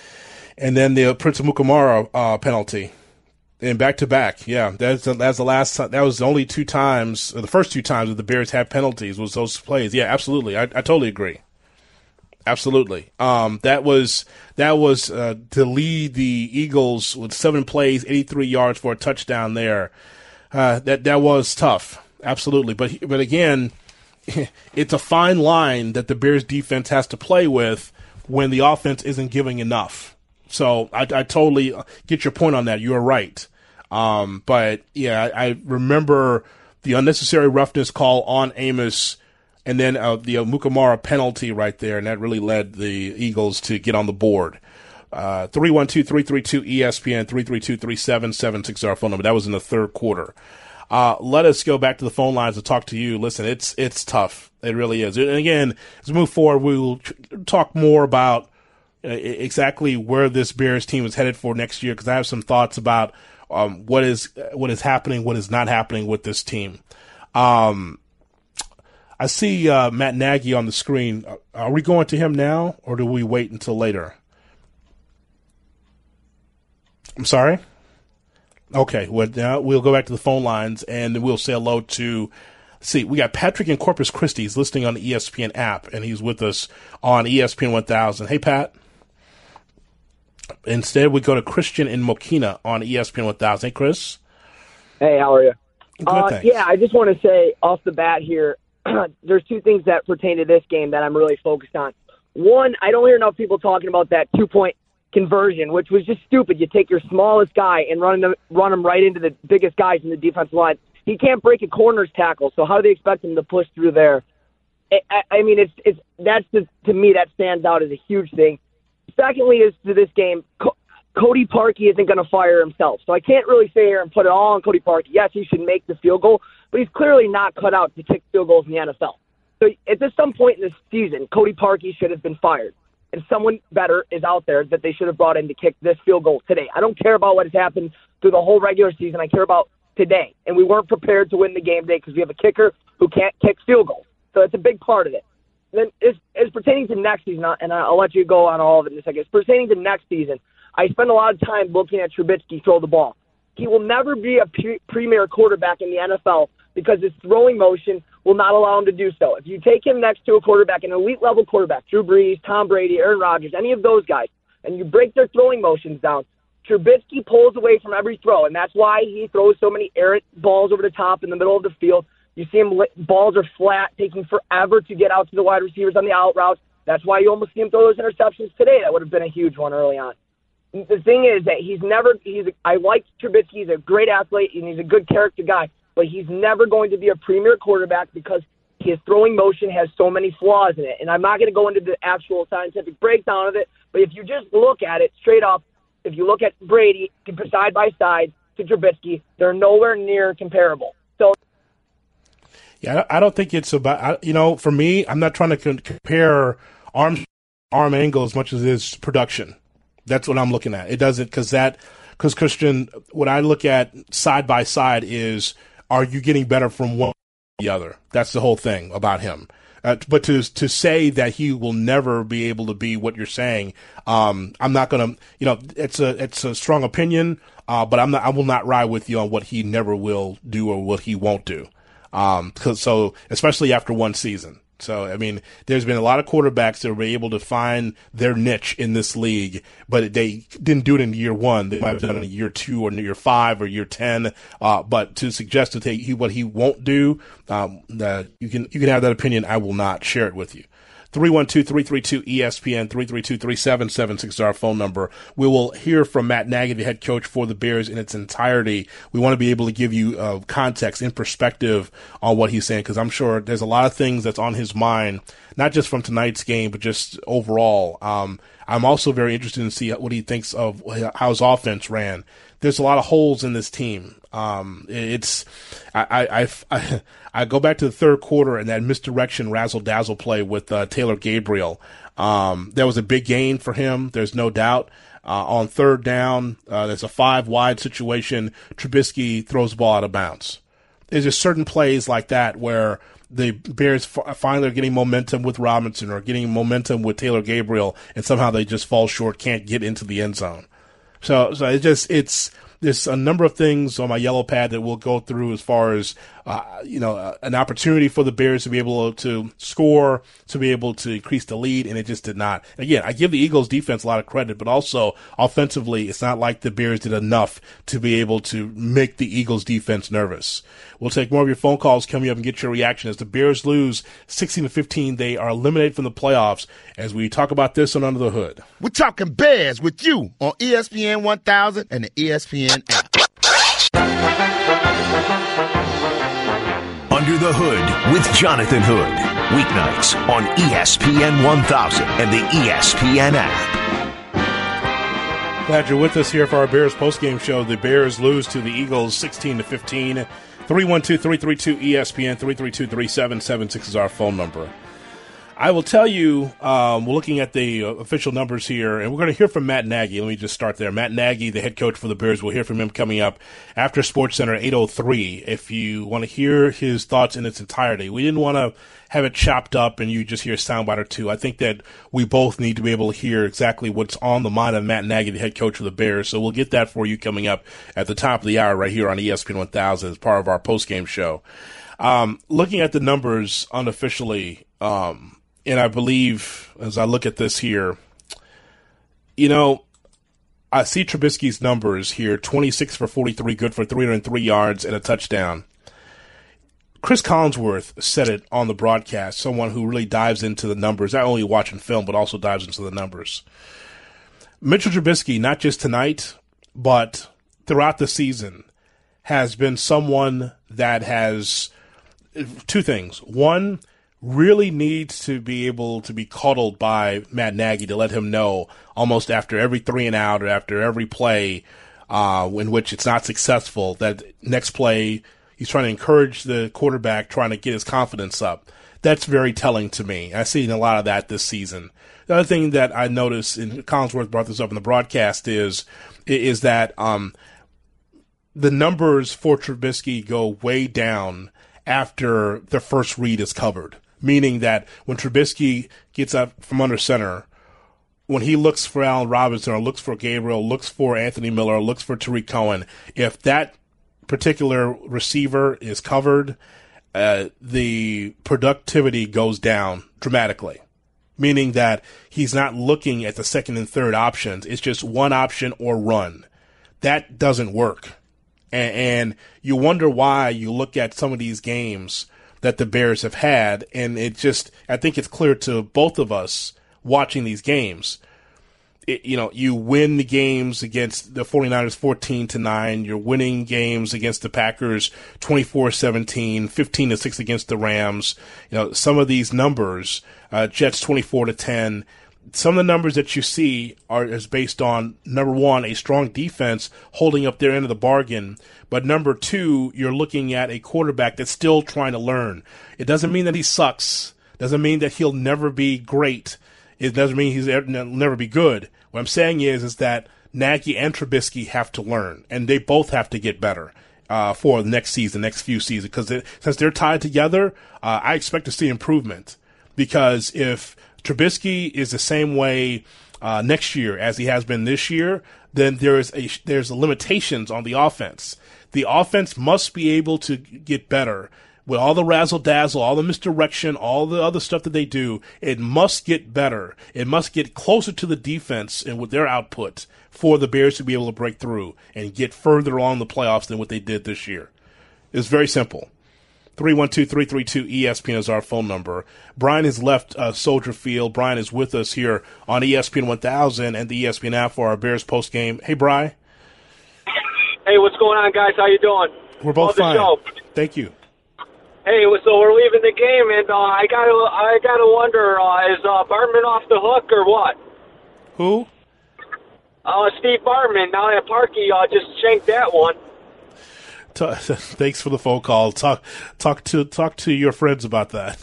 Speaker 7: and then the Prince Amukamara uh, penalty. And back to back, yeah, that's the, that's the last time. That was the only two times, or the first two times that the Bears had penalties was those plays. Yeah, absolutely, I, I totally agree. Absolutely, um, that was that was uh, to lead the Eagles with seven plays, eighty-three yards for a touchdown. There, uh, that that was tough. Absolutely, but but again, it's a fine line that the Bears defense has to play with when the offense isn't giving enough. So I, I totally get your point on that. You're right. Um, but, yeah, I, I remember the unnecessary roughness call on Amos and then uh, the Amukamara penalty right there, and that really led the Eagles to get on the board. Uh, three one two, three three two, E S P N, three three two, three seven seven six is our phone number. That was in the third quarter. Uh, let us go back to the phone lines to talk to you. Listen, it's it's tough. It really is. And, again, as we move forward, we will talk more about exactly where this Bears team is headed for next year, because I have some thoughts about um, what is what is happening, what is not happening with this team. Um, I see uh, Matt Nagy on the screen. Are we going to him now, or do we wait until later? I'm sorry? Okay, well, now we'll go back to the phone lines, and we'll say hello to See, we got Patrick in Corpus Christi. He's listening on the E S P N app, and he's with us on E S P N one thousand. Hey, Pat. Instead, we go to Christian in Mokina on E S P N one thousand. Hey, Chris.
Speaker 16: Hey, how are you?
Speaker 7: Good,
Speaker 16: uh,
Speaker 7: thanks.
Speaker 16: Yeah, I just want to say off the bat here, there's two things that pertain to this game that I'm really focused on. One, I don't hear enough people talking about that two-point conversion, which was just stupid. You take your smallest guy and run him, run him right into the biggest guys in the defensive line. He can't break a corner's tackle, so how do they expect him to push through there? I, I mean, it's it's that's just, to me, that stands out as a huge thing. Secondly, is to this game, Co- Cody Parkey isn't going to fire himself, so I can't really sit here and put it all on Cody Parkey. Yes, he should make the field goal, but he's clearly not cut out to kick field goals in the N F L. So at some point in this season, Cody Parkey should have been fired, and someone better is out there that they should have brought in to kick this field goal today. I don't care about what has happened through the whole regular season. I care about today, and we weren't prepared to win the game today because we have a kicker who can't kick field goals. So it's a big part of it. Then, as, as pertaining to next season, and I'll let you go on all of it in a second, as pertaining to next season, I spend a lot of time looking at Trubisky throw the ball. He will never be a pre- premier quarterback in the N F L because his throwing motion will not allow him to do so. If you take him next to a quarterback, an elite-level quarterback, Drew Brees, Tom Brady, Aaron Rodgers, any of those guys, and you break their throwing motions down, Trubisky pulls away from every throw, and that's why he throws so many errant balls over the top in the middle of the field. You see him, balls are flat, taking forever to get out to the wide receivers on the out routes. That's why you almost see him throw those interceptions today. That would have been a huge one early on. The thing is that he's never, he's, I like Trubisky, he's a great athlete, and he's a good character guy, but he's never going to be a premier quarterback because his throwing motion has so many flaws in it. And I'm not going to go into the actual scientific breakdown of it, but if you just look at it straight up, if you look at Brady side by side to Trubisky, they're nowhere near comparable. So,
Speaker 7: yeah, I don't think it's about, you know, for me, I'm not trying to compare arm arm angle as much as it is production. That's what I'm looking at. It doesn't, because that, because Christian, what I look at side by side is, are you getting better from one to the other? That's the whole thing about him. Uh, but to to say that he will never be able to be what you're saying, um, I'm not going to. You know, it's a it's a strong opinion, uh, but I'm not. I will not ride with you on what he never will do or what he won't do. Um, cause, so especially after one season. So, I mean, there's been a lot of quarterbacks that were able to find their niche in this league, but they didn't do it in year one. They might have done it in year two or year five or year ten. Uh, but to suggest that he, what he won't do, um, that you can, you can have that opinion. I will not share it with you. three one two, three three two, E S P N, three three two, three seven seven six is our phone number. We will hear from Matt Nagy, the head coach for the Bears, in its entirety. We want to be able to give you uh, context and perspective on what he's saying, because I'm sure there's a lot of things that's on his mind, not just from tonight's game, but just overall. Um, I'm also very interested in see what he thinks of how his offense ran. There's a lot of holes in this team. Um, it's, I, I, I, I go back to the third quarter and that misdirection razzle dazzle play with uh, Taylor Gabriel. Um, there was a big gain for him. There's no doubt. Uh, on third down, uh, there's a five wide situation. Trubisky throws the ball out of bounds. There's just certain plays like that where the Bears f- finally are getting momentum with Robinson or getting momentum with Taylor Gabriel, and somehow they just fall short, can't get into the end zone. So, so it just, it's, there's a number of things on my yellow pad that we'll go through as far as, uh, you know, uh, an opportunity for the Bears to be able to score, to be able to increase the lead, and it just did not. Again, I give the Eagles defense a lot of credit, but also offensively, it's not like the Bears did enough to be able to make the Eagles defense nervous. We'll take more of your phone calls coming up and get your reaction as the Bears lose sixteen to fifteen. They are eliminated from the playoffs as we talk about this on Under the Hood.
Speaker 1: We're talking Bears with you on E S P N one thousand and the E S P N app.
Speaker 6: Under the Hood with Jonathan Hood. Weeknights on E S P N one thousand and the E S P N app.
Speaker 7: Glad you're with us here for our Bears postgame show. The Bears lose to the Eagles sixteen to fifteen. three one two, three three two, E S P N, three three two, three seven seven six is our phone number. I will tell you, um, we're looking at the uh, official numbers here, and we're going to hear from Matt Nagy. Let me just start there. Matt Nagy, the head coach for the Bears, we'll hear from him coming up after SportsCenter eight oh three. If you want to hear his thoughts in its entirety, we didn't want to have it chopped up and you just hear a soundbite or two. I think that we both need to be able to hear exactly what's on the mind of Matt Nagy, the head coach of the Bears. So we'll get that for you coming up at the top of the hour right here on E S P N one thousand as part of our postgame show. Um, looking at the numbers unofficially, um, and I believe, as I look at this here, you know, I see Trubisky's numbers here, twenty-six for forty-three, good for three hundred three yards and a touchdown. Chris Collinsworth said it on the broadcast, someone who really dives into the numbers, not only watching film, but also dives into the numbers. Mitchell Trubisky, not just tonight, but throughout the season, has been someone that has two things. One, really needs to be able to be coddled by Matt Nagy to let him know almost after every three and out or after every play uh, in which it's not successful that next play he's trying to encourage the quarterback, trying to get his confidence up. That's very telling to me. I've seen a lot of that this season. The other thing that I noticed, and Collinsworth brought this up in the broadcast, is is that um, the numbers for Trubisky go way down after the first read is covered. Meaning that when Trubisky gets up from under center, when he looks for Allen Robinson or looks for Gabriel, looks for Anthony Miller, looks for Tariq Cohen, if that particular receiver is covered, uh, the productivity goes down dramatically. Meaning that he's not looking at the second and third options. It's just one option or run. That doesn't work. And, and you wonder why you look at some of these games that the Bears have had, and it just, I think it's clear to both of us watching these games. it, you know, you win the games against the 49ers fourteen to nine. You're winning games against the Packers twenty-four seventeen, fifteen to six against the Rams. You know, some of these numbers, uh, Jets twenty-four to ten. Some of the numbers that you see are is based on, number one, a strong defense holding up their end of the bargain. But number two, you're looking at a quarterback that's still trying to learn. It doesn't mean that he sucks. Doesn't mean that he'll never be great. It doesn't mean he's ever, never be good. What I'm saying is, is that Nagy and Trubisky have to learn, and they both have to get better uh, for the next season, next few seasons. Because they, since they're tied together, uh, I expect to see improvement. Because if Trubisky is the same way uh, next year as he has been this year, then there is a there's limitations on the offense. The offense must be able to get better. With all the razzle-dazzle, all the misdirection, all the other stuff that they do, it must get better. It must get closer to the defense and with their output for the Bears to be able to break through and get further on the playoffs than what they did this year. It's very simple. three one two, three three two, E S P N is our phone number. Brian has left uh, Soldier Field. Brian is with us here on E S P N one thousand and the E S P N app for our Bears postgame. Hey, Brian.
Speaker 17: Hey, what's going on, guys? How you doing?
Speaker 7: We're both
Speaker 17: Love
Speaker 7: fine.
Speaker 17: the show.
Speaker 7: Thank you.
Speaker 17: Hey, so we're leaving the game, and uh, I gotta, I gotta wonder, uh, is uh, Bartman off the hook or what?
Speaker 7: Who?
Speaker 17: Uh, Steve Bartman. Now that Parkey uh, just shanked that one.
Speaker 7: Thanks for the phone call. Talk, talk to, talk to your friends about that.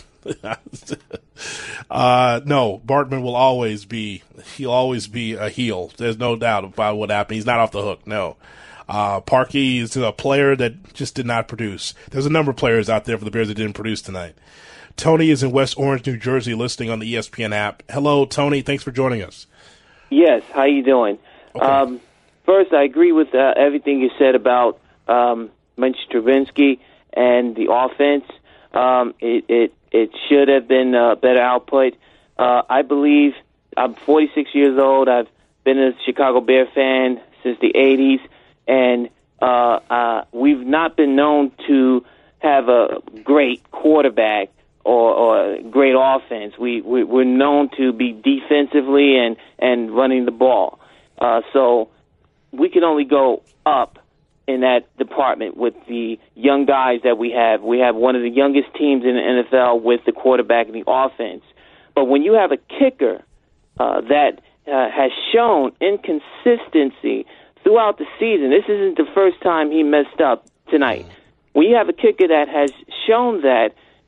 Speaker 7: uh, no, Bartman will always be, he'll always be a heel. There's no doubt about what happened. He's not off the hook. No. Uh, Parkey is a player that just did not produce. There's a number of players out there for the Bears that didn't produce tonight. Tony is in West Orange, New Jersey, listening on the E S P N app. Hello, Tony. Thanks for joining us.
Speaker 18: Yes. How you doing?
Speaker 7: Okay.
Speaker 18: Um, first, I agree with uh, everything you said about um, Mitch Trubisky and the offense. Um, it, it it should have been uh, better output. Uh, I believe I'm forty-six years old. I've been a Chicago Bear fan since the eighties. And uh, uh, we've not been known to have a great quarterback or, or great offense. We, we we're known to be defensively and, and running the ball. Uh, so we can only go up in that department with the young guys that we have. We have one of the youngest teams in the N F L with the quarterback and the offense. But when you have a kicker uh, that uh, has shown inconsistency throughout the season, this isn't the first time he messed up tonight. When you have a kicker that has shown that,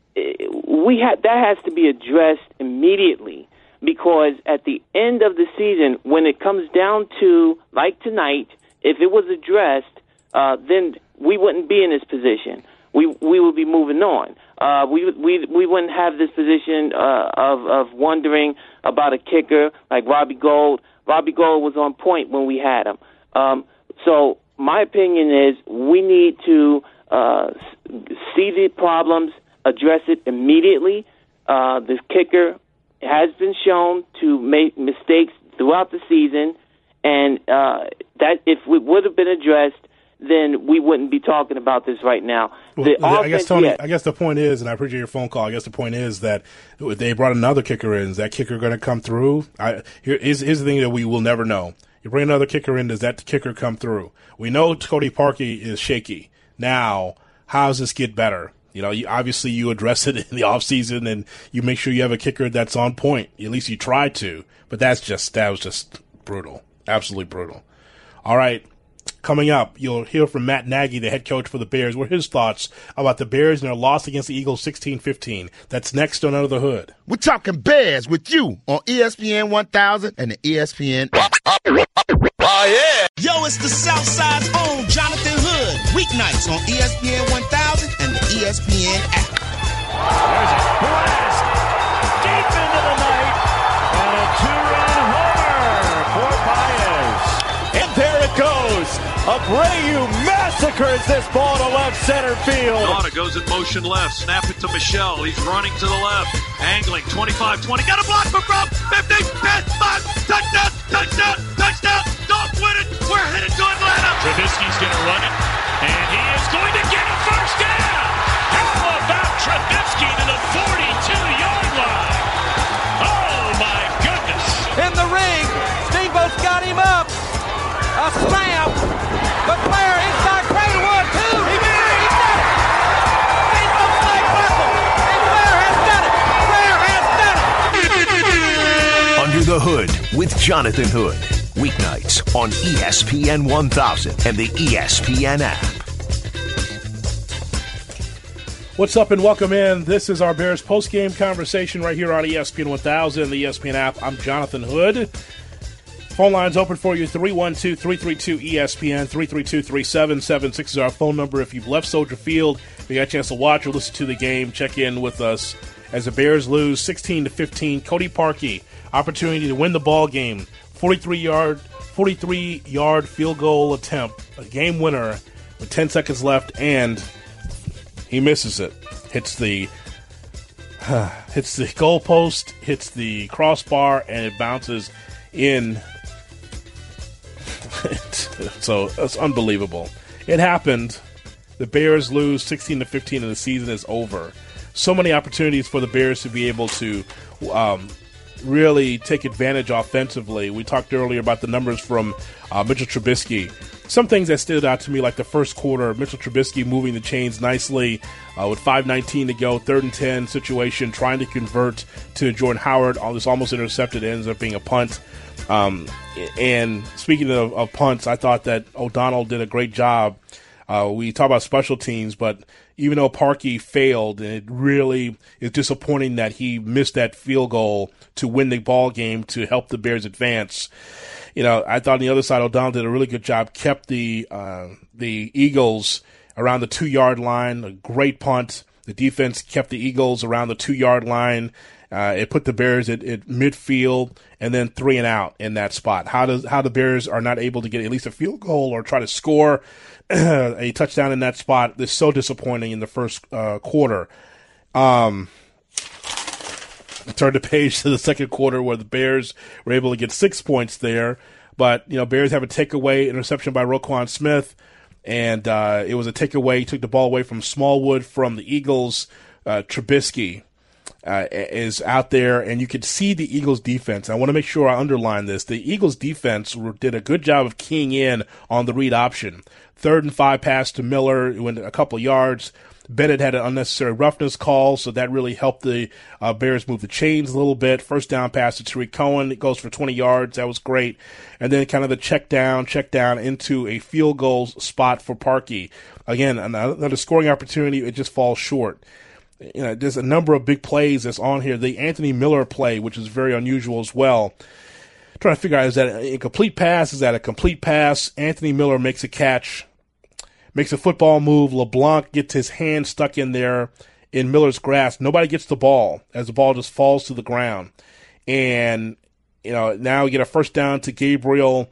Speaker 18: we ha- that has to be addressed immediately, because at the end of the season, when it comes down to, like tonight, if it was addressed, uh, then we wouldn't be in this position. We we would be moving on. Uh, we we we wouldn't have this position uh, of of wondering about a kicker like Robbie Gould. Robbie Gould was on point when we had him. Um, so my opinion is we need to uh, see the problems, address it immediately. Uh, this kicker has been shown to make mistakes throughout the season, and uh, that if it would have been addressed, then we wouldn't be talking about this right now.
Speaker 7: Well,
Speaker 18: The
Speaker 7: I guess,
Speaker 18: offense,
Speaker 7: Tony,
Speaker 18: yes.
Speaker 7: I guess the point is, and I appreciate your phone call, I guess the point is that they brought another kicker in. Is that kicker going to come through? I, here, here's, here's the thing that we will never know. You bring another kicker in, does that kicker come through? We know Cody Parkey is shaky. Now, how does this get better? You know, you, obviously you address it in the offseason and you make sure you have a kicker that's on point. At least you try to. But that's just, that was just brutal. Absolutely brutal. All right. Coming up, you'll hear from Matt Nagy, the head coach for the Bears, what his thoughts about the Bears and their loss against the Eagles sixteen fifteen. That's next on Under the Hood.
Speaker 1: We're talking Bears with you on E S P N one thousand and the E S P N app.
Speaker 19: Oh, yeah. Yo, it's the Southside's own Jonathan Hood. Weeknights on E S P N one thousand and the E S P N app.
Speaker 2: There's a blast deep into the night and a two-run homer for Baez. And there it goes. Abreu massacres this ball to left center field.
Speaker 3: Donta goes in motion left. Snap it to Michelle. He's running to the left. Angling. twenty-five twenty. Got a block from Rob. fifty, ten, five. Touchdown. Touchdown. Touchdown. Don't win it. We're headed to Atlanta.
Speaker 4: Trubisky's going to run it. And he is going to get a first down. How about Trubisky to the forty-two-yard line? Oh, my goodness.
Speaker 5: In the ring, Steamboat's
Speaker 6: with Jonathan Hood. Weeknights on E S P N one thousand and the E S P N app.
Speaker 7: What's up and welcome in. This is our Bears post-game conversation right here on E S P N one thousand and the E S P N app. I'm Jonathan Hood. Phone lines open for you, three one two, three three two, E S P N, three three two, three seven seven six is our phone number. If you've left Soldier Field, if you got a chance to watch or listen to the game, check in with us as the Bears lose sixteen to fifteen. Cody Parkey, opportunity to win the ball game. forty-three yard, forty-three yard field goal attempt, a game winner with ten seconds left, and he misses it. Hits the uh, hits the goalpost, hits the crossbar, and it bounces in. So it's unbelievable. It happened. The Bears lose sixteen to fifteen, and the season is over. So many opportunities for the Bears to be able to um, really take advantage offensively. We talked earlier about the numbers from uh, Mitchell Trubisky. Some things that stood out to me, like the first quarter, Mitchell Trubisky moving the chains nicely uh, with five nineteen to go, third and ten situation, trying to convert to Jordan Howard. All this almost intercepted, it ends up being a punt. Um, and speaking of, of punts, I thought that O'Donnell did a great job. Uh, we talk about special teams, but even though Parkey failed, and it really is disappointing that he missed that field goal to win the ball game to help the Bears advance. You know, I thought on the other side, O'Donnell did a really good job, kept the uh, the Eagles around the two-yard line, a great punt. The defense kept the Eagles around the two-yard line. Uh, it put the Bears at, at midfield and then three and out in that spot. How does how the Bears are not able to get at least a field goal or try to score a touchdown in that spot is so disappointing in the first uh, quarter. Um, turn the page to the second quarter where the Bears were able to get six points there. But, you know, Bears have a takeaway interception by Roquan Smith, and uh, it was a takeaway. He took the ball away from Smallwood from the Eagles. Uh, Trubisky uh, is out there, and you could see the Eagles' defense. I want to make sure I underline this. The Eagles' defense did a good job of keying in on the read option. Third and five pass to Miller, it went a couple yards. Bennett had an unnecessary roughness call, so that really helped the uh, Bears move the chains a little bit. First down pass to Tariq Cohen. It goes for twenty yards. That was great. And then kind of the check down, check down into a field goal spot for Parkey. Again, another scoring opportunity. It just falls short. You know, there's a number of big plays that's on here. The Anthony Miller play, which is very unusual as well. I'm trying to figure out, is that an incomplete pass? Is that a complete pass? Anthony Miller makes a catch. Makes a football move. LeBlanc gets his hand stuck in there in Miller's grasp. Nobody gets the ball as the ball just falls to the ground. And, you know, now we get a first down to Gabriel,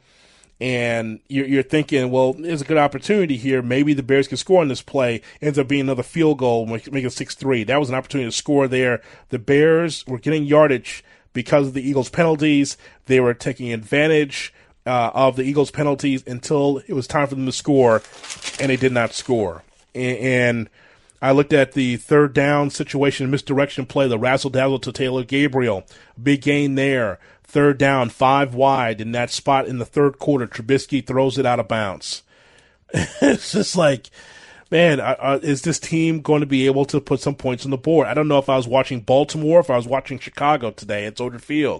Speaker 7: and you're, you're thinking, well, there's a good opportunity here. Maybe the Bears can score on this play. Ends up being another field goal, make, make it six three. That was an opportunity to score there. The Bears were getting yardage because of the Eagles' penalties. They were taking advantage Uh, of the Eagles' penalties until it was time for them to score, and they did not score. And, and I looked at the third down situation, misdirection play, the razzle-dazzle to Taylor Gabriel. Big gain there. Third down, five wide in that spot in the third quarter. Trubisky throws it out of bounds. It's just like, man, uh, is this team going to be able to put some points on the board? I don't know if I was watching Baltimore, if I was watching Chicago today at Soldier Field.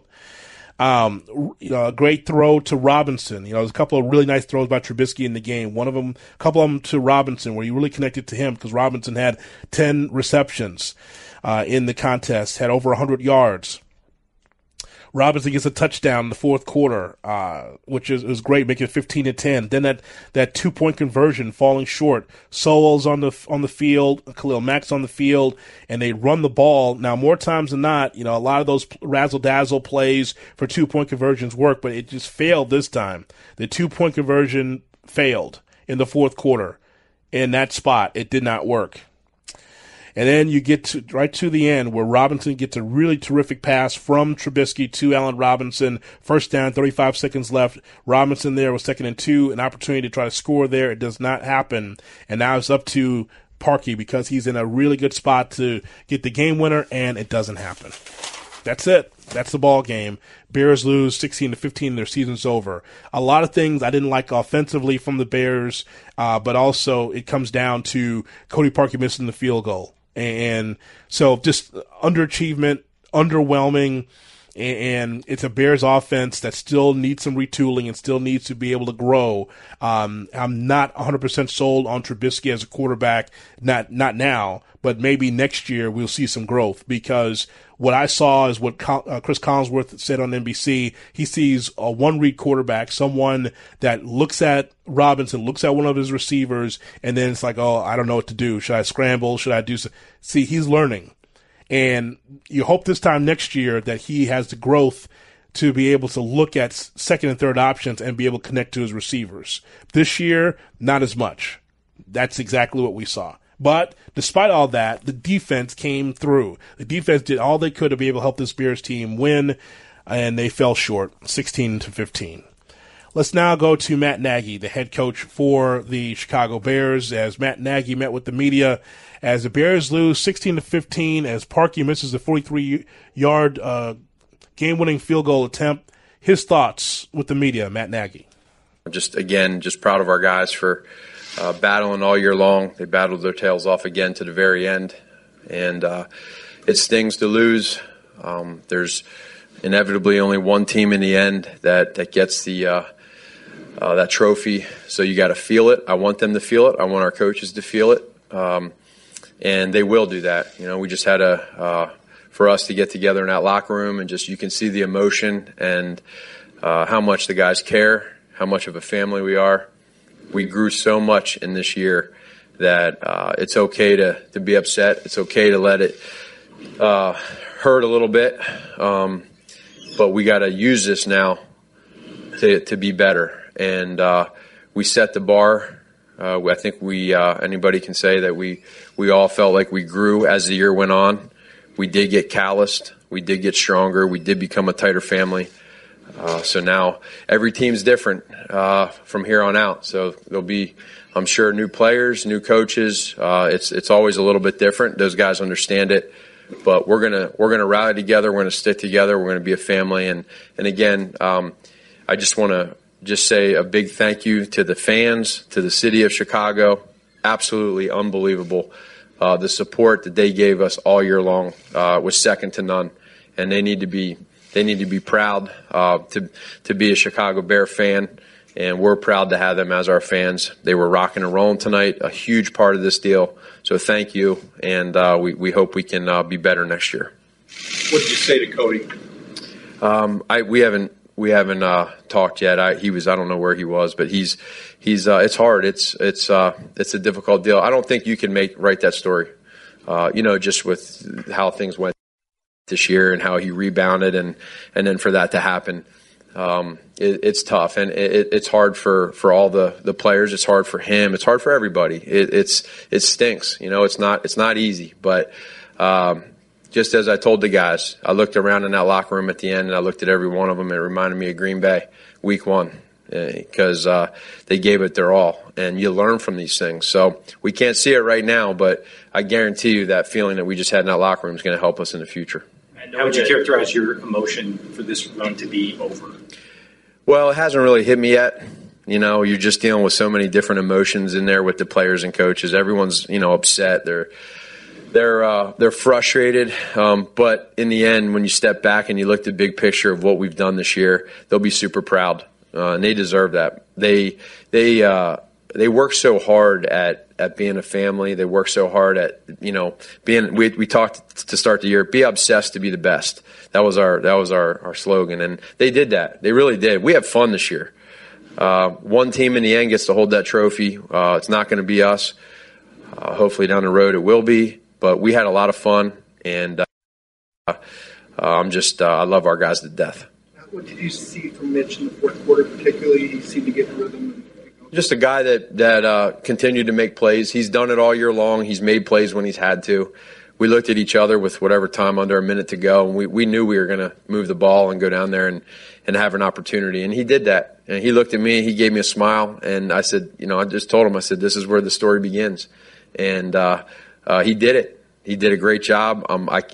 Speaker 7: Um, you know, a great throw to Robinson. You know, there's a couple of really nice throws by Trubisky in the game. One of them, a couple of them to Robinson, where he really connected to him because Robinson had ten receptions uh, in the contest, had over one hundred yards. Robinson gets a touchdown in the fourth quarter, uh, which is, is great, making it fifteen to ten. Then that, that two point conversion falling short. Solo's on the on the field, Khalil Mack's on the field, and they run the ball. Now, more times than not, you know, a lot of those razzle dazzle plays for two point conversions work, but it just failed this time. The two point conversion failed in the fourth quarter. In that spot, it did not work. And then you get to, right to the end where Robinson gets a really terrific pass from Trubisky to Allen Robinson. First down, thirty-five seconds left. Robinson there was second and two, an opportunity to try to score there. It does not happen. And now it's up to Parkey because he's in a really good spot to get the game winner, and it doesn't happen. That's it. That's the ball game. Bears lose sixteen to fifteen. Their season's over. A lot of things I didn't like offensively from the Bears, uh, but also it comes down to Cody Parkey missing the field goal. And so just underachievement, underwhelming. and it's a Bears offense that still needs some retooling and still needs to be able to grow. Um, I'm not one hundred percent sold on Trubisky as a quarterback, not not now, but maybe next year we'll see some growth, because what I saw is what uh, Chris Collinsworth said on N B C. He sees a one-read quarterback, someone that looks at Robinson, looks at one of his receivers, and then it's like, oh, I don't know what to do. Should I scramble? Should I do so? See, he's learning. And you hope this time next year that he has the growth to be able to look at second and third options and be able to connect to his receivers. This year, not as much. That's exactly what we saw. But despite all that, the defense came through. The defense did all they could to be able to help this Bears team win, and they fell short, sixteen to fifteen. Let's now go to Matt Nagy, the head coach for the Chicago Bears, as Matt Nagy met with the media as the Bears lose sixteen to fifteen, as Parkey misses a forty-three-yard uh, game-winning field goal attempt. His thoughts with the media, Matt Nagy.
Speaker 20: Just, again, just proud of our guys for uh, battling all year long. They battled their tails off again to the very end, and uh, it stings to lose. Um, there's inevitably only one team in the end that, that gets the uh, uh, that trophy, so you got to feel it. I want them to feel it. I want our coaches to feel it. Um, And they will do that. You know, we just had a, uh, for us to get together in that locker room and just, you can see the emotion and uh, how much the guys care, how much of a family we are. We grew so much in this year that uh, it's okay to, to be upset. It's okay to let it uh, hurt a little bit. Um, but we got to use this now to, to be better. And uh, we set the bar. Uh, I think we uh, anybody can say that we we all felt like we grew as the year went on. We did get calloused. We did get stronger. We did become a tighter family. Uh, so now every team's different uh, from here on out. So there'll be, I'm sure, new players, new coaches. Uh, it's it's always a little bit different. Those guys understand it. But we're gonna we're gonna rally together. We're gonna stick together. We're gonna be a family. And and again, um, I just want to. Just say a big thank you to the fans, to the city of Chicago. Absolutely unbelievable. Uh, the support that they gave us all year long uh, was second to none, and they need to be they need to be proud uh, to to be a Chicago Bear fan, and we're proud to have them as our fans. They were rocking and rolling tonight, a huge part of this deal. So thank you, and uh, we we hope we can uh, be better next year.
Speaker 21: What did you say to Cody?
Speaker 20: Um, I we haven't. We haven't uh, talked yet. I, he was, I don't know where he was, but he's, he's. Uh, it's hard. It's, it's, uh, it's a difficult deal. I don't think you can make write that story. Uh, you know, just with how things went this year and how he rebounded, and, and then for that to happen, um, it, it's tough, and it, it's hard for, for all the, the players. It's hard for him. It's hard for everybody. It, it's, it stinks. You know, it's not, it's not easy, but. Um, Just as I told the guys, I looked around in that locker room at the end, and I looked at every one of them. It reminded me of Green Bay week one, because uh, they gave it their all, and you learn from these things. So we can't see it right now, but I guarantee you that feeling that we just had in that locker room is going to help us in the future.
Speaker 21: How would you characterize your emotion for this run to be over?
Speaker 20: Well, it hasn't really hit me yet. You know, you're just dealing with so many different emotions in there with the players and coaches. Everyone's, you know, upset. They're They're uh, they're frustrated, um, but in the end, when you step back and you look at the big picture of what we've done this year, they'll be super proud, uh, and they deserve that. They they uh, they work so hard at, at being a family. They work so hard at you know being. We we talked to start the year. Be obsessed to be the best. That was our that was our, our slogan, and they did that. They really did. We have fun this year. Uh, one team in the end gets to hold that trophy. Uh, it's not going to be us. Uh, hopefully down the road it will be. But we had a lot of fun, and uh, uh, I'm just uh, I love our guys to death.
Speaker 21: What did you see from Mitch in the fourth quarter, particularly? He seemed to get in rhythm.
Speaker 20: Just a guy that that uh, continued to make plays. He's done it all year long. He's made plays when he's had to. We looked at each other with whatever time under a minute to go, and we, we knew we were going to move the ball and go down there and, and have an opportunity. And he did that. And he looked at me. He gave me a smile, and I said, you know, I just told him, I said, this is where the story begins. And uh, uh, he did it. He did a great job. Um, I,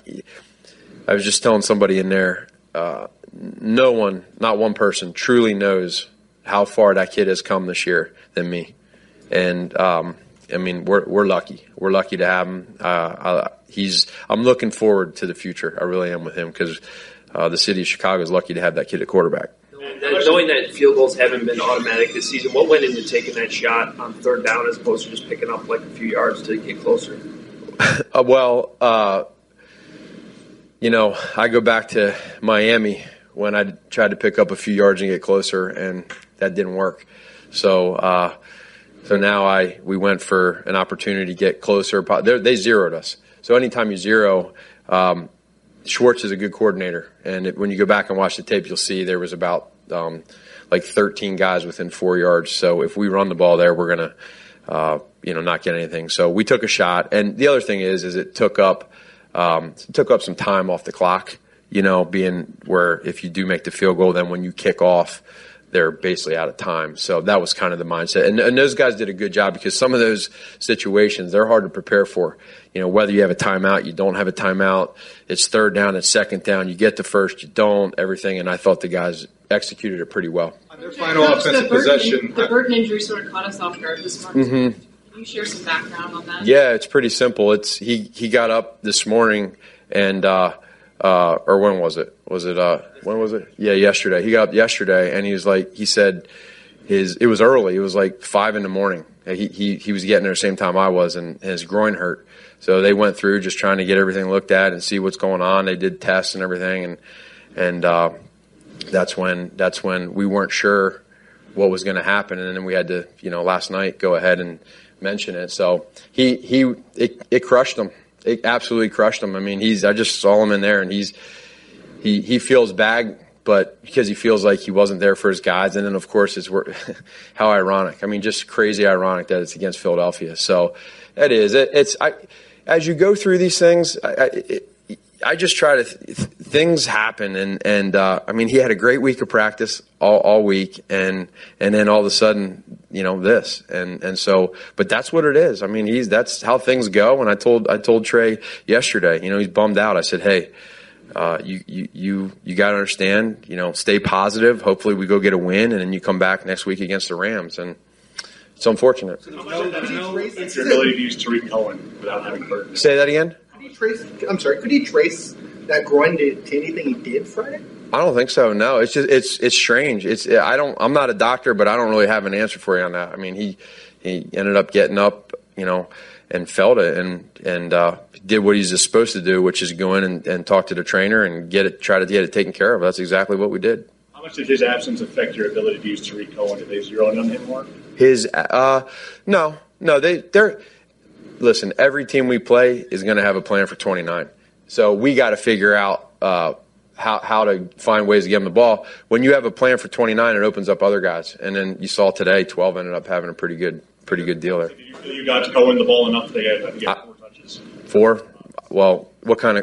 Speaker 20: I was just telling somebody in there, uh, no one, not one person, truly knows how far that kid has come this year than me. And um, I mean, we're we're lucky. We're lucky to have him. Uh, I, he's. I'm looking forward to the future. I really am with him because uh, the city of Chicago is lucky to have that kid at quarterback.
Speaker 8: Knowing that field goals haven't been automatic this season, what went into taking that shot on third down as opposed to just picking up like a few yards to get closer?
Speaker 20: uh, well, uh, you know, I go back to Miami when I tried to pick up a few yards and get closer, and that didn't work. So, uh, so now I we went for an opportunity to get closer. They're, they zeroed us. So anytime you zero, um, Schwartz is a good coordinator, and it, when you go back and watch the tape, you'll see there was about um, like thirteen guys within four yards. So if we run the ball there, we're gonna, uh, you know, not get anything. So we took a shot, and the other thing is, is it took up, um, it took up some time off the clock. You know, being where if you do make the field goal, then when you kick off, they're basically out of time. So that was kind of the mindset. And, and those guys did a good job because some of those situations, they're hard to prepare for. You know, whether you have a timeout, you don't have a timeout, it's third down, it's second down, you get the first, you don't, everything. And I thought the guys executed it pretty well.
Speaker 21: On their final offensive possession.
Speaker 22: The Burton injury sort of caught us off guard this morning.
Speaker 20: Mm-hmm.
Speaker 22: Can you share some background on that?
Speaker 20: Yeah, it's pretty simple. It's he, he got up this morning and uh, uh, or when was it? Was it uh, when was it? Yeah, yesterday. He got up yesterday and he was like, he said his it was early. It was like five in the morning. He he he was getting there the same time I was, and his groin hurt. So they went through just trying to get everything looked at and see what's going on. They did tests and everything, and and uh, that's when that's when we weren't sure what was going to happen, and then we had to, you know, last night go ahead and mention it. So he he it, it crushed him. It absolutely crushed him. I mean, he's I just saw him in there, and he's he he feels bad, but because he feels like he wasn't there for his guys, and then of course it's how ironic. I mean, just crazy ironic that it's against Philadelphia. So it is. It, it's I. As you go through these things, I, I, it, I just try to th- things happen, and and uh, I mean, he had a great week of practice all, all week, and and then all of a sudden, you know, this, and and so, but that's what it is. I mean, he's that's how things go. And I told I told Trey yesterday, you know, he's bummed out. I said, hey, uh, you you you you got to understand, you know, stay positive. Hopefully, we go get a win, and then you come back next week against the Rams, and it's unfortunate.
Speaker 21: So no, no, no, it's your ability to use Tariq Cohen without having Burton.
Speaker 20: Say that again.
Speaker 21: Could he trace? I'm sorry. Could he trace that groin to, to anything he did Friday?
Speaker 20: I don't think so. No, it's just it's it's strange. It's I don't. I'm not a doctor, but I don't really have an answer for you on that. I mean, he he ended up getting up, you know, and felt it, and and uh, did what he's supposed to do, which is go in and, and talk to the trainer and get it, try to get it taken care of. That's exactly what we did.
Speaker 21: How much did his absence affect your ability to use Tariq Cohen? Did they zero in on him more?
Speaker 20: His, uh, no, no, they, they're, listen, every team we play is going to have a plan for twenty-nine. So we got to figure out, uh, how, how to find ways to get him the ball. When you have a plan for twenty-nine, it opens up other guys. And then you saw today, twelve ended up having a pretty good, pretty good deal there.
Speaker 21: Did you feel you got Cohen the ball enough to get, to get four touches?
Speaker 20: Four? Well, what kind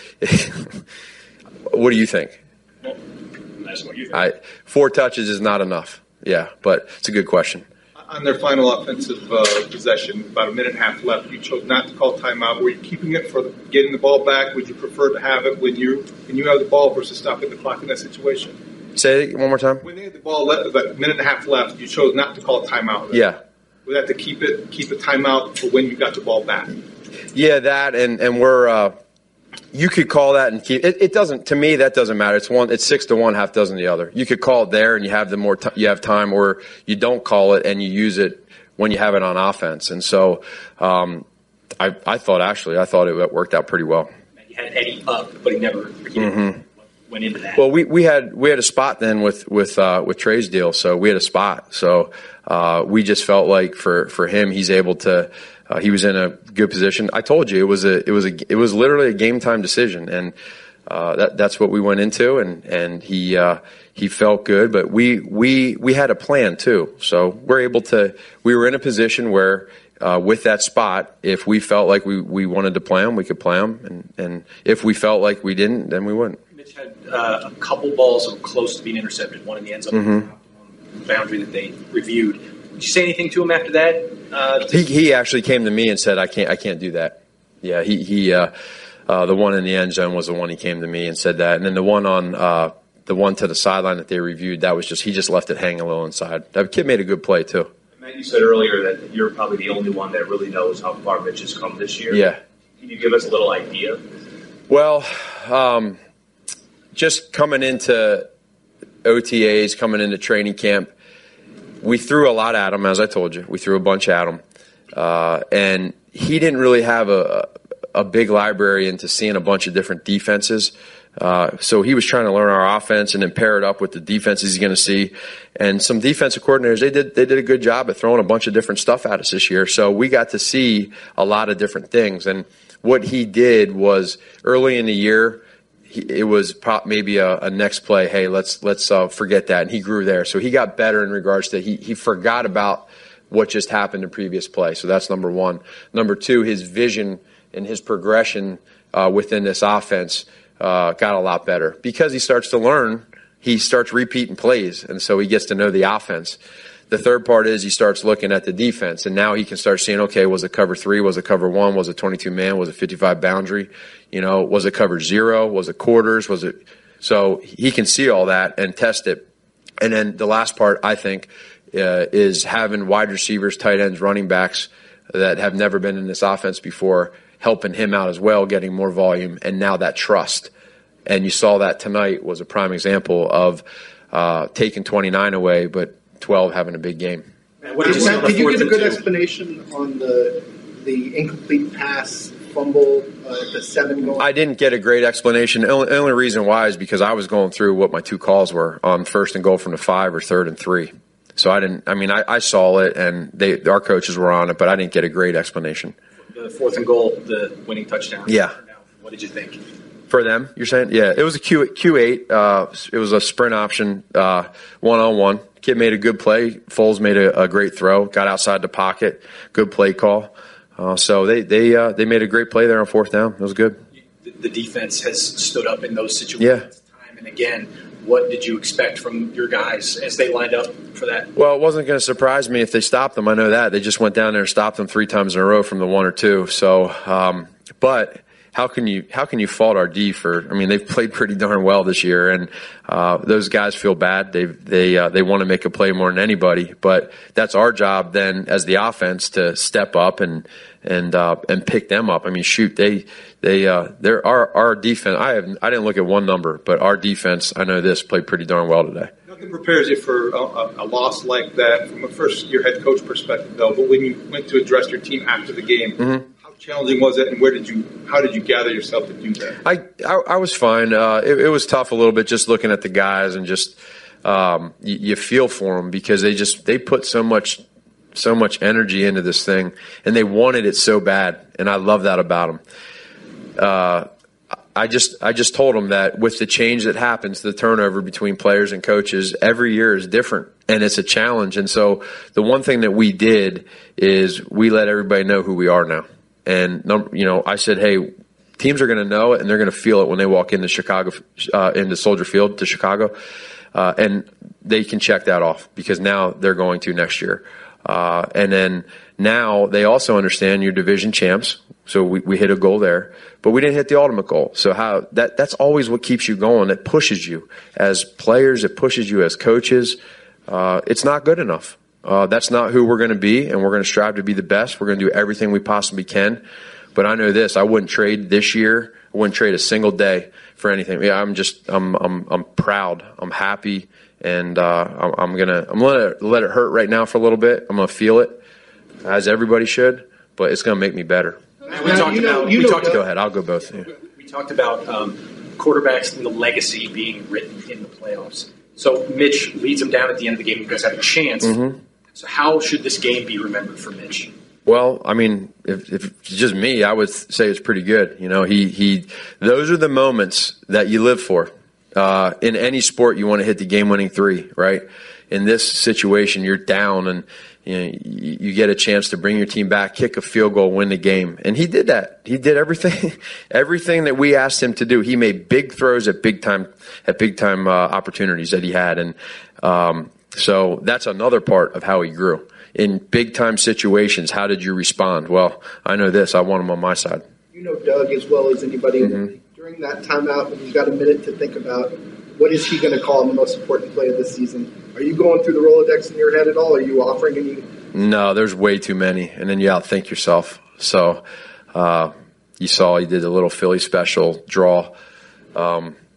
Speaker 20: of, what do you think?
Speaker 21: Well, that's what you think.
Speaker 20: I, four touches is not enough. Yeah, but it's a good question.
Speaker 21: On their final offensive uh, possession, about a minute and a half left, you chose not to call timeout. Were you keeping it for the, getting the ball back? Would you prefer to have it when you when you have the ball versus stopping the clock in that situation?
Speaker 20: Say it one more time.
Speaker 21: When they had the ball, le- about a minute and a half left, you chose not to call timeout. Right?
Speaker 20: Yeah.
Speaker 21: Would have to keep it keep a timeout for when you got the ball back.
Speaker 20: Yeah, that and and we're. Uh, You could call that and keep it. It doesn't to me. That doesn't matter. It's one. It's six to one, half dozen the other. You could call it there, and you have the more. T- you have time, or you don't call it and you use it when you have it on offense. And so, um, I, I thought actually, I thought it worked out pretty well.
Speaker 8: You had Eddie up, but he never you know,
Speaker 20: mm-hmm.
Speaker 8: went into that.
Speaker 20: Well, we, we had we had a spot then with with uh, with Trey's deal, so we had a spot. So uh, we just felt like for for him, he's able to. Uh, he was in a good position. I told you it was a it was a it was literally a game time decision, and uh, that that's what we went into. And and he uh, he felt good, but we we we had a plan too. So we're able to. We were in a position where uh, with that spot, if we felt like we, we wanted to play him, we could play him, and and if we felt like we didn't, then we wouldn't.
Speaker 8: Mitch had uh, a couple balls that were close to being intercepted. One in the end zone,
Speaker 20: Mm-hmm.
Speaker 8: boundary that they reviewed. Did you say anything to him after that? Uh,
Speaker 20: he he actually came to me and said, "I can't I can't do that." Yeah, he he uh, uh, the one in the end zone was the one he came to me and said that, and then the one on uh, the one to the sideline that they reviewed, that was just he just left it hanging a little inside. That kid made a good play too.
Speaker 8: Matt, you said earlier that you're probably the only one that really knows how far Mitch has come this year.
Speaker 20: Yeah.
Speaker 8: Can you give us a little idea?
Speaker 20: Well, um, just coming into O T As, coming into training camp, we threw a lot at him, as I told you. We threw a bunch at him. Uh, and he didn't really have a, a big library into seeing a bunch of different defenses. Uh, so he was trying to learn our offense and then pair it up with the defenses he's going to see. And some defensive coordinators, they did they did a good job at throwing a bunch of different stuff at us this year. So we got to see a lot of different things. And what he did was early in the year, he, it was maybe a, a next play. Hey, let's let's uh, forget that. And he grew there. So he got better in regards to he he forgot about what just happened in previous play. So that's number one. Number two, his vision and his progression uh, within this offense uh, got a lot better because he starts to learn. He starts repeating plays, and so he gets to know the offense. The third part is he starts looking at the defense, and now he can start seeing, okay, was it cover three? Was it cover one? Was it twenty-two man? Was it fifty-five boundary? You know, was it cover zero? Was it quarters? Was it? So he can see all that and test it. And then the last part, I think, uh, is having wide receivers, tight ends, running backs that have never been in this offense before, helping him out as well, getting more volume, and now that trust. And you saw that tonight was a prime example of uh, taking twenty-nine away, but twelve having a big game.
Speaker 9: What did you, Matt, did you get a good explanation on the the incomplete pass, fumble, uh, the seven goal?
Speaker 20: I didn't get a great explanation. The only, the only reason why is because I was going through what my two calls were on first and goal from the five or third and three. So I didn't. I mean, I, I saw it, and they our coaches were on it, but I didn't get a great explanation.
Speaker 10: The fourth and goal, the winning touchdown.
Speaker 20: Yeah.
Speaker 10: What did you think?
Speaker 20: For them, you're saying? Yeah, it was a Q, Q8. Uh, it was a sprint option, uh, one-on-one. Kid made a good play. Foles made a, a great throw, got outside the pocket, good play call. Uh, so they they uh, they made a great play there on fourth down. It was good.
Speaker 10: The, the defense has stood up in those situations
Speaker 20: yeah.
Speaker 10: time and again. What did you expect from your guys as they lined up for that?
Speaker 20: Well, it wasn't going to surprise me if they stopped them. I know that. They just went down there and stopped them three times in a row from the one or two. So, um, but how can you how can you fault our D for? I mean, they've played pretty darn well this year, and uh, those guys feel bad. They they uh, they want to make a play more than anybody, but that's our job then as the offense to step up and and uh, and pick them up. I mean, shoot, they they uh, they're our our defense. I have I didn't look at one number, but our defense, I know this, played pretty darn well today.
Speaker 21: Nothing prepares you for a, a loss like that from a first-year head coach perspective, though. But when you went to address your team after the game.
Speaker 20: Mm-hmm.
Speaker 21: Challenging was it, and where did you? How did you gather yourself to do that?
Speaker 20: I I, I was fine. Uh, it, it was tough a little bit, just looking at the guys and just um, you, you feel for them because they just they put so much so much energy into this thing, and they wanted it so bad, and I love that about them. Uh, I just I just told them that with the change that happens, the turnover between players and coaches every year is different, and it's a challenge. And so the one thing that we did is we let everybody know who we are now. And, you know, I said, hey, teams are going to know it and they're going to feel it when they walk into Chicago, uh, into Soldier Field to Chicago. Uh, and they can check that off because now they're going to next year. Uh, and then now they also understand you're division champs. So we, we hit a goal there, but we didn't hit the ultimate goal. So how that, that's always what keeps you going. It pushes you as players. It pushes you as coaches. Uh, it's not good enough. Uh, that's not who we're going to be, and we're going to strive to be the best. We're going to do everything we possibly can. But I know this: I wouldn't trade this year. I wouldn't trade a single day for anything. Yeah, I'm just, I'm, I'm, I'm proud. I'm happy, and uh, I'm, I'm gonna, I'm gonna let it hurt right now for a little bit. I'm gonna feel it, as everybody should. But it's gonna make me better.
Speaker 10: And we talked
Speaker 9: you know,
Speaker 10: about.
Speaker 9: you
Speaker 10: We
Speaker 9: know,
Speaker 10: talked
Speaker 20: Go
Speaker 10: about.
Speaker 20: ahead. I'll go both. Yeah.
Speaker 10: We talked about um, quarterbacks and the legacy being written in the playoffs. So Mitch leads them down at the end of the game. You guys have a chance.
Speaker 20: Mm-hmm.
Speaker 10: So how should this game be remembered for Mitch?
Speaker 20: Well, I mean, if, if it's just me, I would say it's pretty good. You know, he, he, those are the moments that you live for. Uh, in any sport, you want to hit the game-winning three, right? In this situation, you're down and you know, you, you get a chance to bring your team back, kick a field goal, win the game. And he did that. He did everything, everything that we asked him to do. He made big throws at big time, at big time, uh, opportunities that he had. And, um, so that's another part of how he grew. In big-time situations, how did you respond? Well, I know this. I want him on my side.
Speaker 9: You know Doug as well as anybody
Speaker 20: Mm-hmm.
Speaker 9: in the league. During that timeout, when you've got a minute to think about what is he going to call the most important play of the season, are you going through the Rolodex in your head at all? Are you offering any?
Speaker 20: No, there's way too many, and then you outthink yourself. So uh, you saw he did a little Philly special draw. Um,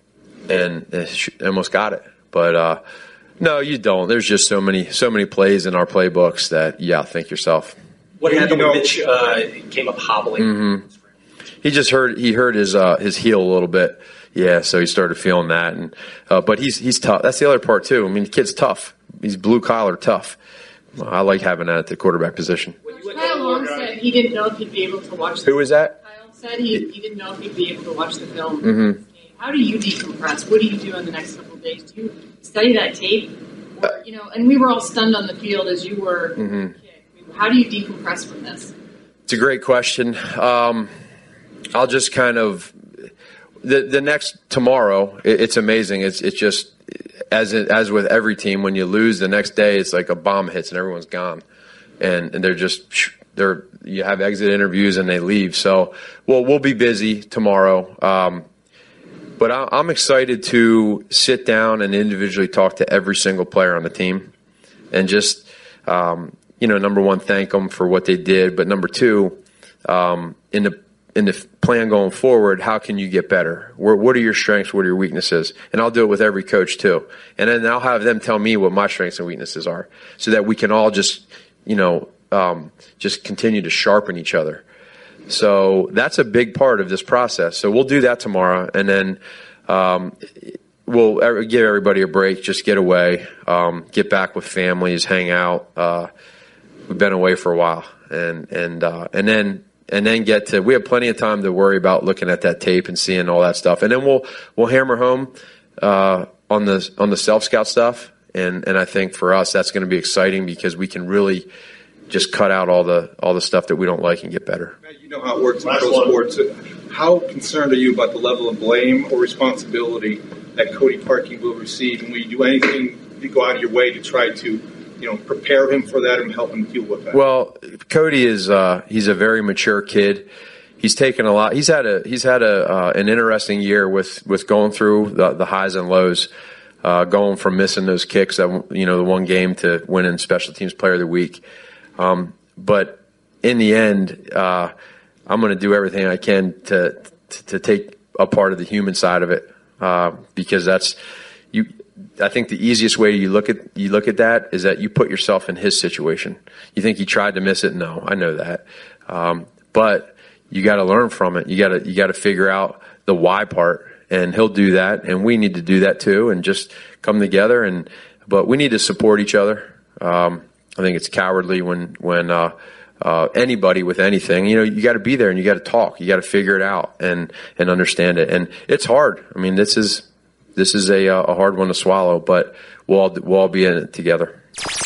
Speaker 20: and they almost got it. But uh, no, you don't. There's just so many so many plays in our playbooks that you outthink yourself.
Speaker 10: What happened when Mitch uh, came up hobbling?
Speaker 20: Mm-hmm. He just hurt. He hurt his uh, his heel a little bit. Yeah, so he started feeling that. And uh, but he's he's tough. That's the other part too. I mean, the kid's tough. He's blue collar tough. I like having that at the quarterback position.
Speaker 22: Kyle Long said he didn't know if he'd be able to watch. The
Speaker 20: Who was that?
Speaker 22: Kyle said he, he didn't know if he'd be able to watch the film.
Speaker 20: Mm-hmm.
Speaker 22: How do you decompress? What do you do in the next couple of days? Do you study that tape? Or, you know, and we were all stunned on the field as you were.
Speaker 20: Mm-hmm.
Speaker 22: I mean, how do you decompress from this?
Speaker 20: It's a great question. Um, I'll just kind of the the next tomorrow. It, it's amazing. It's it's just as it, as with every team, when you lose the next day, it's like a bomb hits and everyone's gone, and and they're just they're you have exit interviews and they leave. So well, we'll be busy tomorrow. Um, But I'm excited to sit down and individually talk to every single player on the team and just, um, you know, number one, thank them for what they did. But number two, um, in the in the plan going forward, how can you get better? Where, what are your strengths? What are your weaknesses? And I'll do it with every coach too. And then I'll have them tell me what my strengths and weaknesses are so that we can all just, you know, um, just continue to sharpen each other. So that's a big part of this process. So we'll do that tomorrow, and then um, we'll give everybody a break, just get away, um, get back with families, hang out. Uh, we've been away for a while, and and uh, and then and then get to. We have plenty of time to worry about looking at that tape and seeing all that stuff, and then we'll we'll hammer home uh, on the on the self scout stuff, and and I think for us that's going to be exciting because we can really just cut out all the all the stuff that we don't like and get better.
Speaker 21: You know how it works in pro sports. How concerned are you about the level of blame or responsibility that Cody Parkey will receive, and will you do anything to go out of your way to try to, you know, prepare him for that and help him deal with that?
Speaker 20: Well, Cody is uh, he's a very mature kid. He's taken a lot. He's had a he's had a uh, an interesting year with with going through the, the highs and lows. Uh, going from missing those kicks that you know the one game to winning Special Teams Player of the Week. Um, but in the end, uh, I'm going to do everything I can to, to to take a part of the human side of it, uh, because that's you. I think the easiest way you look at you look at that is that you put yourself in his situation. You think he tried to miss it? No, I know that, um, but you got to learn from it. You got to you got to figure out the why part, and he'll do that, and we need to do that too, and just come together. And but we need to support each other. Um, I think it's cowardly when when uh, uh, anybody with anything, you know, you got to be there and you got to talk, you got to figure it out and and understand it, and it's hard. I mean, this is this is a a hard one to swallow, but we'll all, we'll all be in it together.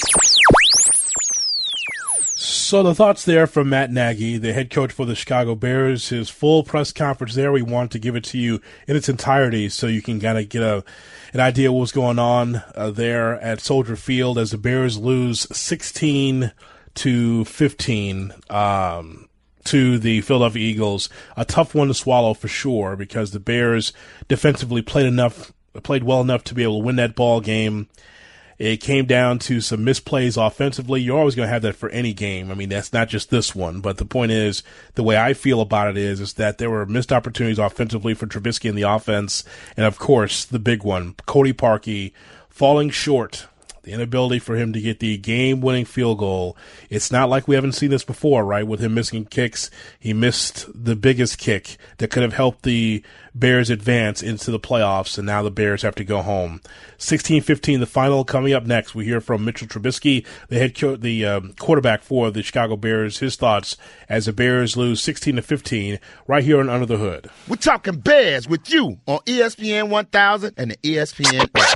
Speaker 7: So the thoughts there from Matt Nagy, the head coach for the Chicago Bears, his full press conference there. We want to give it to you in its entirety so you can kind of get a an idea of what's going on uh, there at Soldier Field as the Bears lose sixteen to fifteen um, to the Philadelphia Eagles. A tough one to swallow for sure because the Bears defensively played enough, played well enough to be able to win that ball game. It came down to some misplays offensively. You're always going to have that for any game. I mean, that's not just this one. But the point is, the way I feel about it is, is that there were missed opportunities offensively for Trubisky in the offense. And, of course, the big one, Cody Parkey falling short. The inability for him to get the game-winning field goal. It's not like we haven't seen this before, right? With him missing kicks, he missed the biggest kick that could have helped the Bears advance into the playoffs, and now the Bears have to go home. sixteen fifteen, the final. Coming up next, we hear from Mitchell Trubisky, the head co- the um, quarterback for the Chicago Bears. His thoughts as the Bears lose sixteen to fifteen, right here on Under the Hood.
Speaker 1: We're talking Bears with you on E S P N one thousand and the E S P N app.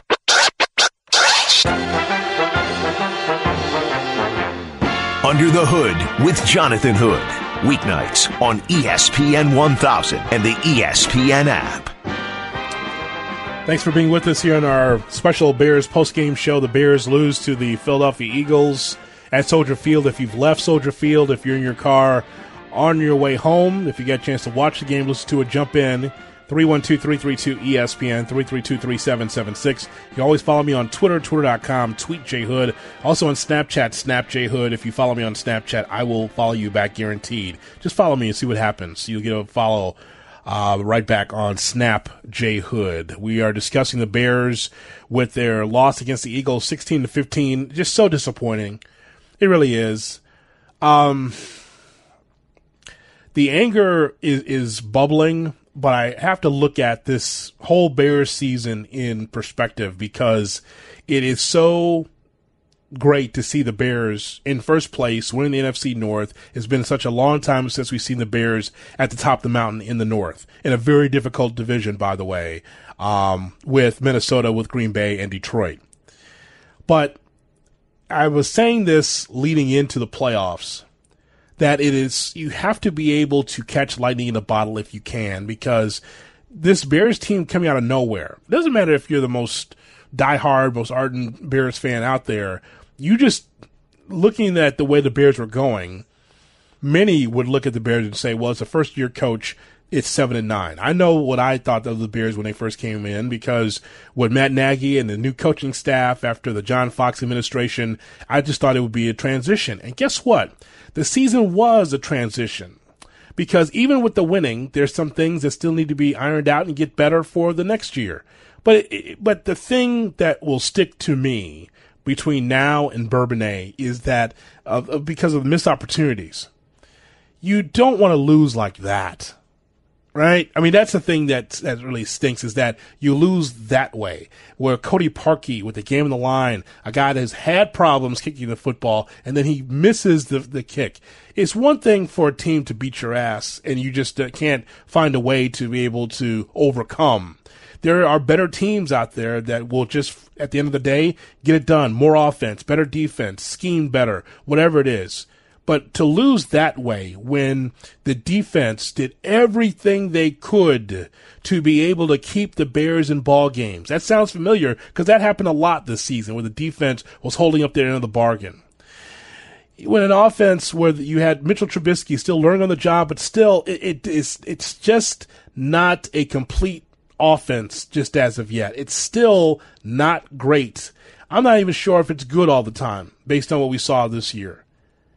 Speaker 6: Under the Hood with Jonathan Hood. Weeknights on E S P N one thousand and the E S P N app.
Speaker 7: Thanks for being with us here on our special Bears postgame show. The Bears lose to the Philadelphia Eagles at Soldier Field. If you've left Soldier Field, if you're in your car on your way home, if you get a chance to watch the game, listen to it, jump in. three one two, three three two, E S P N, three three two, three seven seven six. You can always follow me on Twitter, twitter dot com, tweet J Hood. Also on Snapchat, Snap J Hood. If you follow me on Snapchat, I will follow you back guaranteed. Just follow me and see what happens. You'll get a follow Uh, right back on Snap, Jay Hood. We are discussing the Bears with their loss against the Eagles, sixteen to fifteen. Just so disappointing. It really is. Um, the anger is, is bubbling, but I have to look at this whole Bears season in perspective because it is so great to see the Bears in first place, winning the N F C North. It's been such a long time since we've seen the Bears at the top of the mountain in the North, in a very difficult division, by the way, um, with Minnesota, with Green Bay, and Detroit. But I was saying this leading into the playoffs, that it is, you have to be able to catch lightning in a bottle if you can, because this Bears team coming out of nowhere, it doesn't matter if you're the most diehard, most ardent Bears fan out there, you just, looking at the way the Bears were going, many would look at the Bears and say, well, it's a first-year coach, it's seven and nine. I know what I thought of the Bears when they first came in, because with Matt Nagy and the new coaching staff after the John Fox administration, I just thought it would be a transition. And guess what? The season was a transition, because even with the winning, there's some things that still need to be ironed out and get better for the next year. But it, but the thing that will stick to me between now and Bourbonnais is that uh, because of the missed opportunities, you don't want to lose like that, right? I mean, that's the thing that that really stinks, is that you lose that way, where Cody Parkey with the game on the line, a guy that has had problems kicking the football, and then he misses the the kick. It's one thing for a team to beat your ass and you just uh, can't find a way to be able to overcome. There are better teams out there that will just, at the end of the day, get it done. More offense, better defense, scheme better, whatever it is. But to lose that way when the defense did everything they could to be able to keep the Bears in ball games. That sounds familiar because that happened a lot this season where the defense was holding up their end of the bargain. When an offense where you had Mitchell Trubisky still learning on the job, but still it, it is, it's just not a complete offense just as of yet. It's still not great. I'm not even sure if it's good all the time based on what we saw this year.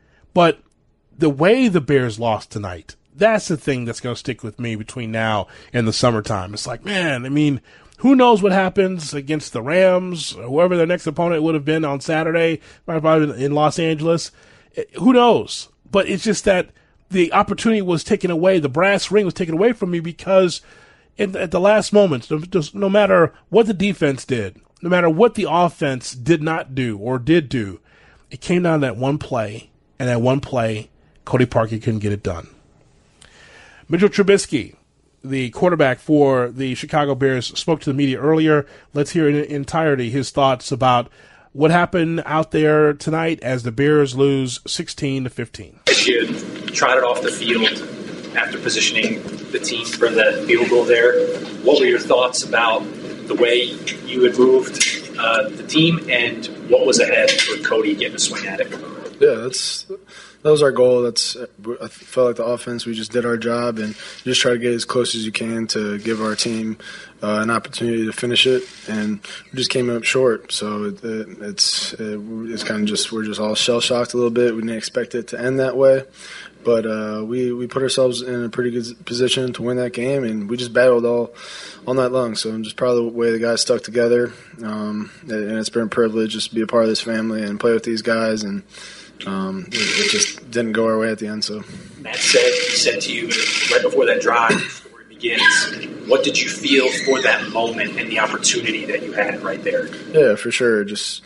Speaker 7: But the way the Bears lost tonight, that's the thing that's going to stick with me between now and the summertime. It's like, man, I mean, who knows what happens against the Rams, or whoever their next opponent would have been on Saturday, probably in Los Angeles. Who knows? But it's just that the opportunity was taken away. The brass ring was taken away from me because in, at the last moments, just no matter what the defense did, no matter what the offense did not do or did do, it came down to that one play, and that one play, Cody Parkey couldn't get it done. Mitchell Trubisky, the quarterback for the Chicago Bears, spoke to the media earlier. Let's hear in entirety his thoughts about what happened out there tonight as the Bears lose sixteen to fifteen.
Speaker 10: You trotted off the field after positioning the team for the field goal there. What were your thoughts about the way you had moved uh, the team, and what was ahead for Cody getting a swing at it?
Speaker 11: Yeah, that's that was our goal. That's I felt like the offense, we just did our job and just try to get as close as you can to give our team uh, an opportunity to finish it, and we just came up short. So it, it, it's it, it's kind of just we're just all shell shocked a little bit. We didn't expect it to end that way, but uh, we we put ourselves in a pretty good position to win that game, and we just battled all all night long. So I'm just proud of the way the guys stuck together, um, and it's been a privilege just to be a part of this family and play with these guys. And Um, it, it just didn't go our way at the end. So
Speaker 10: Matt said, he said to you right before that drive, before it begins, what did you feel for that moment and the opportunity that you had right there?
Speaker 11: Yeah, for sure. Just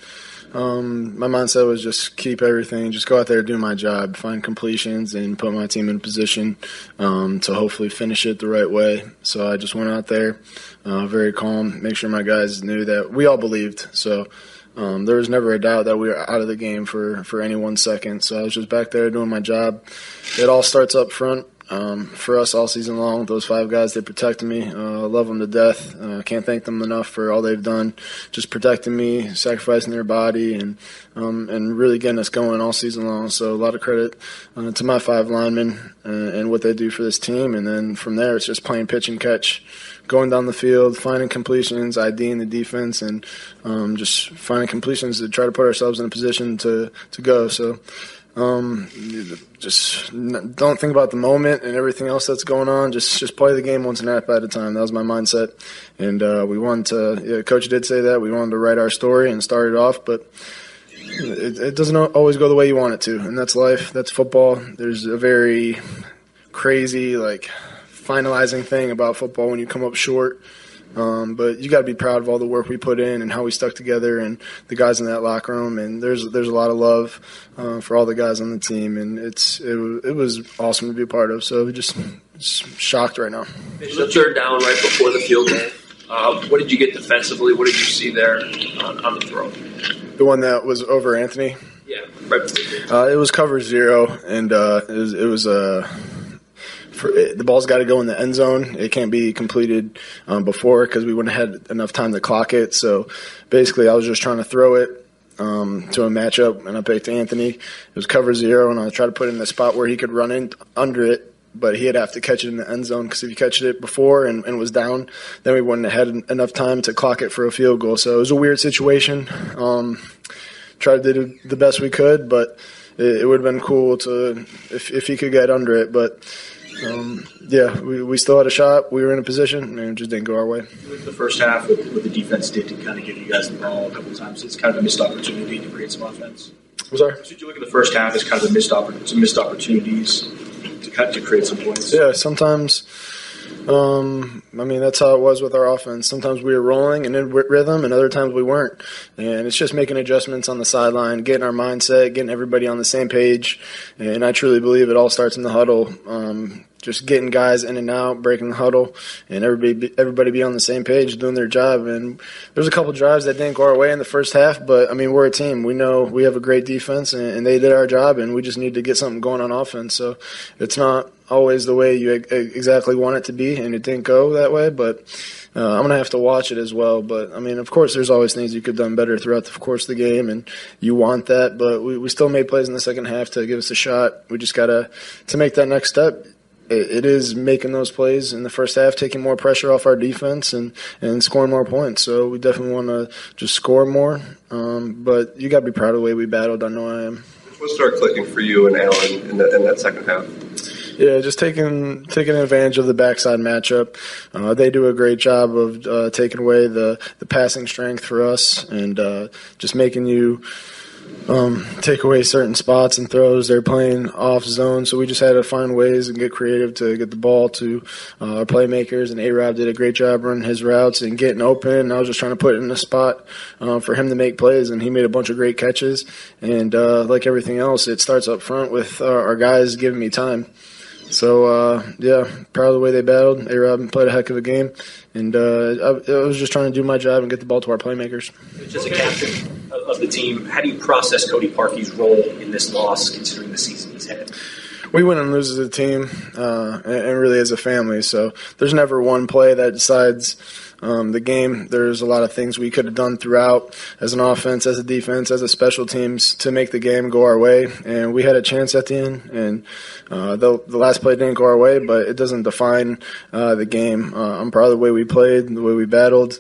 Speaker 11: um, my mindset was just keep everything, just go out there, do my job, find completions, and put my team in a position um, to hopefully finish it the right way. So I just went out there, uh, very calm, make sure my guys knew that we all believed. So. Um, there was never a doubt that we were out of the game for, for any one second. So I was just back there doing my job. It all starts up front um, for us all season long. Those five guys, they protected me. Uh, I love them to death. I uh, can't thank them enough for all they've done, just protecting me, sacrificing their body, and um, and really getting us going all season long. So a lot of credit uh, to my five linemen uh, and what they do for this team. And then from there, it's just playing pitch and catch. Going down the field, finding completions, IDing the defense, and um, just finding completions to try to put ourselves in a position to, to go. So Um, just don't think about the moment and everything else that's going on. Just just play the game one snap at a time. That was my mindset. And uh, we wanted to, yeah, Coach did say that. We wanted to write our story and start it off, but it, it doesn't always go the way you want it to. And that's life. That's football. There's a very crazy, like, finalizing thing about football when you come up short. Um, but you got to be proud of all the work we put in and how we stuck together and the guys in that locker room. And there's there's a lot of love uh, for all the guys on the team, and it's it, it was awesome to be a part of. So just, just shocked right now.
Speaker 8: The third down right before the field goal. Uh, what did you get defensively? What did you see there on, on the throw?
Speaker 11: The one that was over Anthony.
Speaker 8: Yeah, right before.
Speaker 11: Uh, it was cover zero, and uh, it was it was a. Uh, For, the ball's got to go in the end zone. It can't be completed um, before because we wouldn't have had enough time to clock it. So basically I was just trying to throw it um, to a matchup, and I picked Anthony. It was cover zero, and I tried to put it in a spot where he could run in under it, but he'd have to catch it in the end zone because if he catched it before and, and was down, then we wouldn't have had enough time to clock it for a field goal. So it was a weird situation. Um, tried to do the best we could, but it, it would have been cool to if, if he could get under it. But Um, yeah, we, we still had a shot. We were in a position, and it just didn't go our way.
Speaker 12: The first half, what, what the defense did to kind of give you guys the ball a couple of times, it's kind of a missed opportunity to create some offense.
Speaker 11: I'm sorry?
Speaker 12: So did you look at the first half as kind of a missed, oppor- some missed opportunities to cut to create some points?
Speaker 11: Yeah, sometimes. Um, I mean, that's how it was with our offense. Sometimes we were rolling and in rhythm, and other times we weren't. And it's just making adjustments on the sideline, getting our mindset, getting everybody on the same page. And I truly believe it all starts in the huddle. Um, just getting guys in and out, breaking the huddle, and everybody everybody be on the same page, doing their job. And there's a couple drives that didn't go our way in the first half, but, I mean, we're a team. We know we have a great defense, and, and they did our job, and we just need to get something going on offense. So it's not always the way you exactly want it to be, and it didn't go that way, but uh, I'm going to have to watch it as well. But, I mean, of course, there's always things you could have done better throughout the course of the game, and you want that, but we, we still made plays in the second half to give us a shot. We just got to to make that next step. It is making those plays in the first half, taking more pressure off our defense and, and scoring more points. So we definitely want to just score more. Um, but you got to be proud of the way we battled. I know I am.
Speaker 13: What started clicking for you and Allen in, the, in that second half?
Speaker 11: Yeah, just taking taking advantage of the backside matchup. Uh, they do a great job of uh, taking away the, the passing strength for us and uh, just making you – Um, take away certain spots and throws. They're playing off zone, so we just had to find ways and get creative to get the ball to uh, our playmakers. And A-Rob did a great job running his routes and getting open. I was just trying to put it in a spot uh, for him to make plays, and he made a bunch of great catches. And uh, like everything else, it starts up front with uh, our guys giving me time. So, uh, yeah, proud of the way they battled. A-Rob played a heck of a game. And uh, I, I was just trying to do my job and get the ball to our playmakers.
Speaker 10: As a captain of the team, how do you process Cody Parkey's role in this loss, considering the season he's had?
Speaker 11: We win and lose as a team uh, and, and really as a family. So there's never one play that decides um, the game. There's a lot of things we could have done throughout as an offense, as a defense, as a special teams to make the game go our way. And we had a chance at the end. And uh, the, the last play didn't go our way, but it doesn't define uh, the game. Uh, I'm proud of the way we played, the way we battled.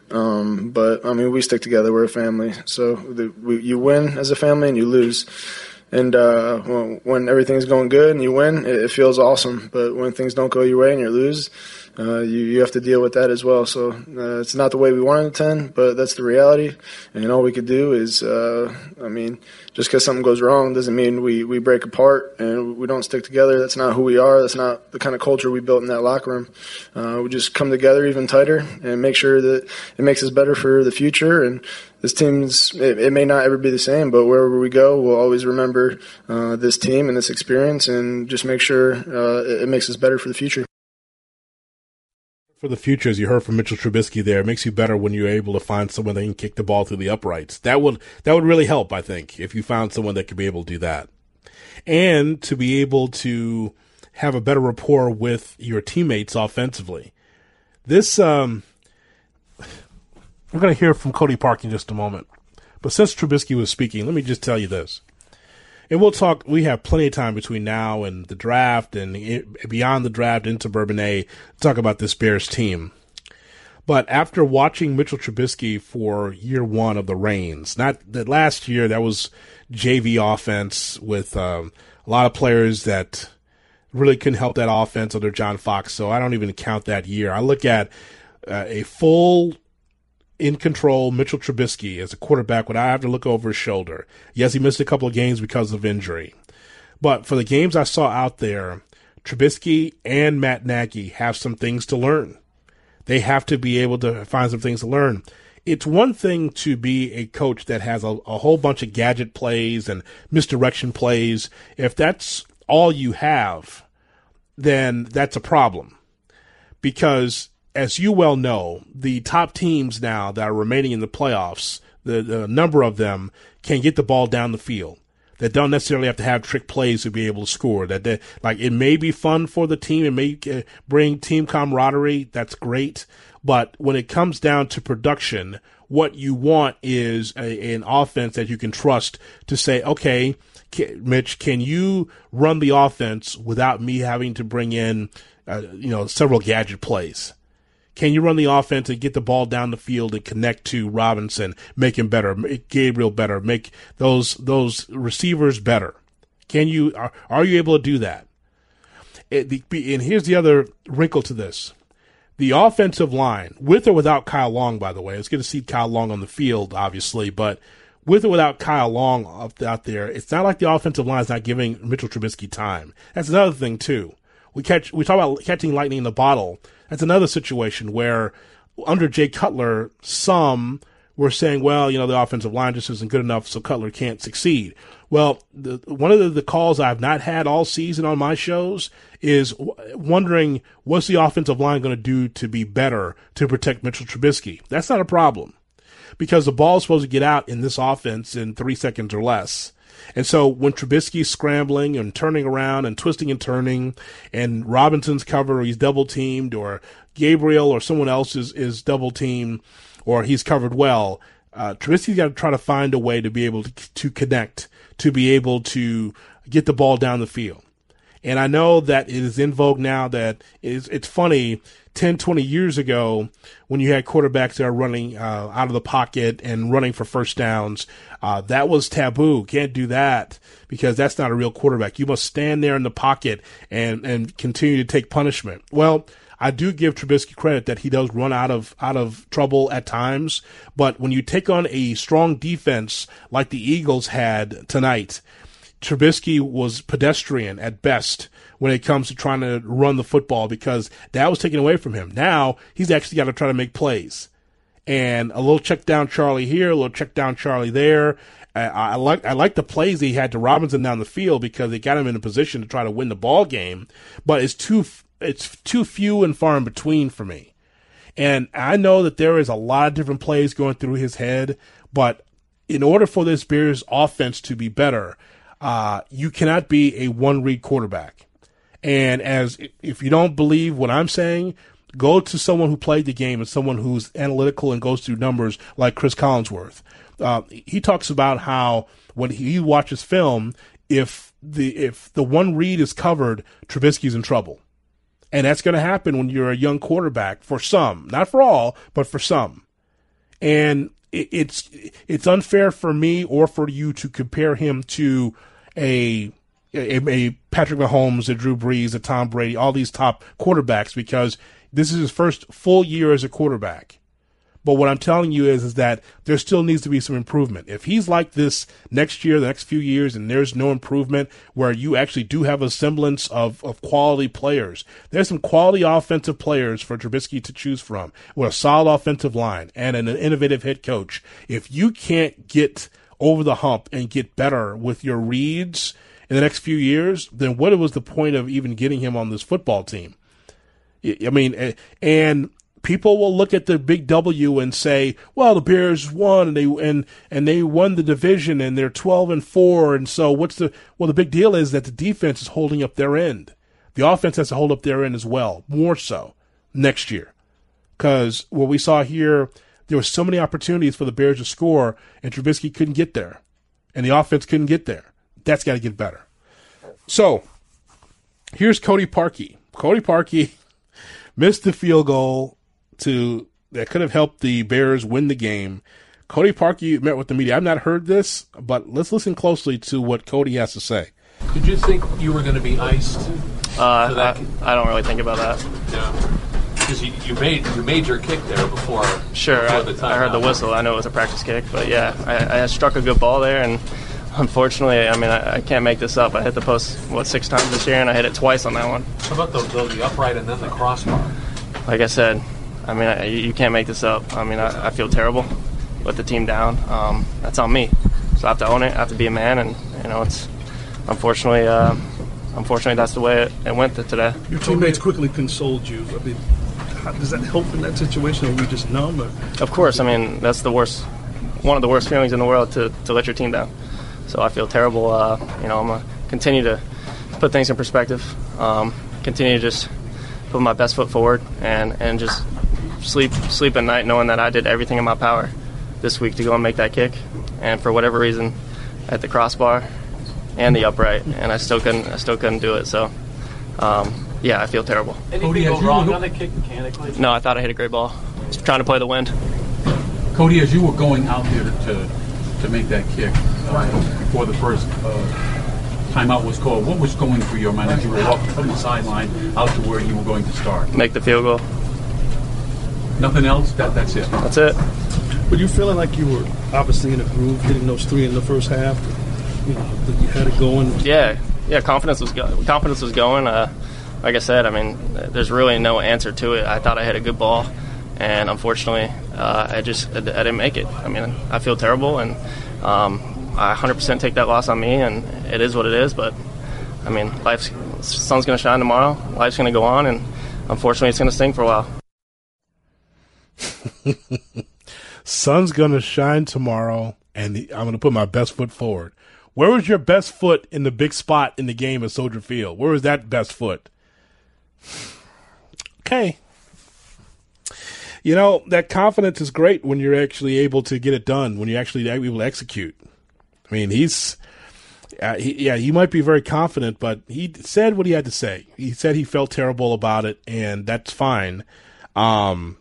Speaker 11: Um, but, I mean, we stick together. We're a family. So the, we, you win as a family and you lose. And uh, when, when everything's going good and you win, it, it feels awesome. But when things don't go your way and you lose, uh, you, you have to deal with that as well. So uh, it's not the way we wanted it to end, but that's the reality. And all we could do is, uh, I mean, just because something goes wrong doesn't mean we, we break apart and we don't stick together. That's not who we are. That's not the kind of culture we built in that locker room. Uh, we just come together even tighter and make sure that it makes us better for the future. And this team's, it, it may not ever be the same, but wherever we go, we'll always remember uh, this team and this experience and just make sure uh, it, it makes us better for the future.
Speaker 7: For the future, as you heard from Mitchell Trubisky there, it makes you better when you're able to find someone that can kick the ball through the uprights. That would that would really help, I think, if you found someone that could be able to do that. And to be able to have a better rapport with your teammates offensively. This, um, we're going to hear from Cody Parkey in just a moment. But since Trubisky was speaking, let me just tell you this. And we'll talk, we have plenty of time between now and the draft and beyond the draft into Bourbonnais to talk about this Bears team. But after watching Mitchell Trubisky for year one of the reigns, not the last year, that was J V offense with um, a lot of players that really couldn't help that offense under John Fox. So I don't even count that year. I look at uh, a full in control Mitchell Trubisky as a quarterback when I have to look over his shoulder. Yes, he missed a couple of games because of injury. But for the games I saw out there, Trubisky and Matt Nagy have some things to learn. They have to be able to find some things to learn. It's one thing to be a coach that has a, a whole bunch of gadget plays and misdirection plays. If that's all you have, then that's a problem. Because, as you well know, the top teams now that are remaining in the playoffs, the, the number of them can get the ball down the field. That don't necessarily have to have trick plays to be able to score. That they, like it may be fun for the team, it may uh, bring team camaraderie. That's great, but when it comes down to production, what you want is a, an offense that you can trust to say, okay, can, Mitch, can you run the offense without me having to bring in, uh, you know, several gadget plays? Can you run the offense and get the ball down the field and connect to Robinson, make him better, make Gabriel better, make those those receivers better? Can you are, are you able to do that? It, the, and here's the other wrinkle to this. The offensive line, with or without Kyle Long, by the way, it's good to see Kyle Long on the field, obviously, but with or without Kyle Long up, out there, it's not like the offensive line is not giving Mitchell Trubisky time. That's another thing, too. We catch we talk about catching lightning in the bottle. That's another situation where under Jay Cutler, some were saying, well, you know, the offensive line just isn't good enough, so Cutler can't succeed. Well, the, one of the, the calls I've not had all season on my shows is w- wondering, what's the offensive line going to do to be better to protect Mitchell Trubisky? That's not a problem because the ball is supposed to get out in this offense in three seconds or less. And so when Trubisky's scrambling and turning around and twisting and turning and Robinson's covered or he's double teamed or Gabriel or someone else is, is double teamed or he's covered well, uh, Trubisky's got to try to find a way to be able to, to connect, to be able to get the ball down the field. And I know that it is in vogue now that it's, it's funny, ten, twenty years ago when you had quarterbacks that are running uh, out of the pocket and running for first downs, uh, that was taboo. Can't do that because that's not a real quarterback. You must stand there in the pocket and, and continue to take punishment. Well, I do give Trubisky credit that he does run out of out of trouble at times, but when you take on a strong defense like the Eagles had tonight, Trubisky was pedestrian at best when it comes to trying to run the football because that was taken away from him. Now he's actually got to try to make plays. And a little check down Charlie here, a little check down Charlie there. I, I like I like the plays he had to Robinson down the field because they got him in a position to try to win the ball game. But it's too it's too few and far in between for me. And I know that there is a lot of different plays going through his head, but in order for this Bears offense to be better, uh, you cannot be a one-read quarterback. And as if you don't believe what I'm saying, go to someone who played the game and someone who's analytical and goes through numbers like Chris Collinsworth. Uh, he talks about how when he watches film, if the if the one read is covered, Trubisky's in trouble. And that's going to happen when you're a young quarterback for some, not for all, but for some. And it, it's it's unfair for me or for you to compare him to a A, a Patrick Mahomes, a Drew Brees, a Tom Brady, all these top quarterbacks because this is his first full year as a quarterback. But what I'm telling you is, is that there still needs to be some improvement. If he's like this next year, the next few years, and there's no improvement where you actually do have a semblance of, of quality players, there's some quality offensive players for Trubisky to choose from with a solid offensive line and an innovative head coach. If you can't get over the hump and get better with your reads in the next few years, then what was the point of even getting him on this football team? I mean, and people will look at the big W and say, well, the Bears won and they and and they won the division and they're twelve and four, and so what's the well the big deal is that the defense is holding up their end. The offense has to hold up their end as well, more so next year. Because what we saw here, there were so many opportunities for the Bears to score, and Trubisky couldn't get there. And the offense couldn't get there. That's got to get better. So, here's Cody Parkey. Cody Parkey missed the field goal to that could have helped the Bears win the game. Cody Parkey met with the media. I've not heard this, but let's listen closely to what Cody has to say.
Speaker 14: Did you think you were going to be iced?
Speaker 15: Uh, I, I don't really think about that.
Speaker 14: Yeah. Because you, you made you made your kick there before.
Speaker 15: Sure,
Speaker 14: before
Speaker 15: I,
Speaker 14: the time
Speaker 15: I heard
Speaker 14: out.
Speaker 15: the whistle. I know it was a practice kick, but yeah, I, I struck a good ball there, and unfortunately, I mean, I, I can't make this up. I hit the post, what, six times this year, and I hit it twice on that one.
Speaker 14: How about the, the, the upright and then the crossbar?
Speaker 15: Like I said, I mean, I, you can't make this up. I mean, I, I feel terrible. Let the team down. Um, that's on me. So I have to own it. I have to be a man, and you know, it's unfortunately, uh, unfortunately, that's the way it, it went today.
Speaker 23: Your teammates quickly consoled you. I mean, how, does that help in that situation, or were you just numb? Or?
Speaker 15: Of course. I mean, that's the worst, one of the worst feelings in the world to, to let your team down. So I feel terrible. Uh, you know, I'm gonna continue to put things in perspective. Um, continue to just put my best foot forward, and, and just sleep sleep at night knowing that I did everything in my power this week to go and make that kick. And for whatever reason, at the crossbar and the upright, and I still couldn't I still couldn't do it. So um, yeah, I feel terrible.
Speaker 14: Anything go wrong on the kick mechanically?
Speaker 15: No, I thought I hit a great ball. Just trying to play the wind.
Speaker 14: Cody, as you were going out there to to make that kick uh, before the first uh, timeout was called, what was going through your mind as you were walking from the sideline out to where you were going to start?
Speaker 15: Make the field goal.
Speaker 14: Nothing else? That That's it?
Speaker 15: That's it.
Speaker 23: Were you feeling like you were obviously in a groove, getting those three in the first half? You know, that you had it going?
Speaker 15: Yeah, yeah. Confidence was go- confidence was going. Uh, like I said, I mean, there's really no answer to it. I thought I hit a good ball, and unfortunately, uh, I just I didn't make it. I mean, I feel terrible, and um, I one hundred percent take that loss on me, and it is what it is. But I mean, life's sun's going to shine tomorrow. Life's going to go on, and unfortunately, it's going to sting for a while.
Speaker 7: Sun's going to shine tomorrow, and I'm going to put my best foot forward. Where was your best foot in the big spot in the game at Soldier Field? Where was that best foot? Okay. You know, that confidence is great when you're actually able to get it done, when you're actually able to execute. I mean, he's, uh, he, yeah, he might be very confident, but he said what he had to say. He said he felt terrible about it, and that's fine. Um,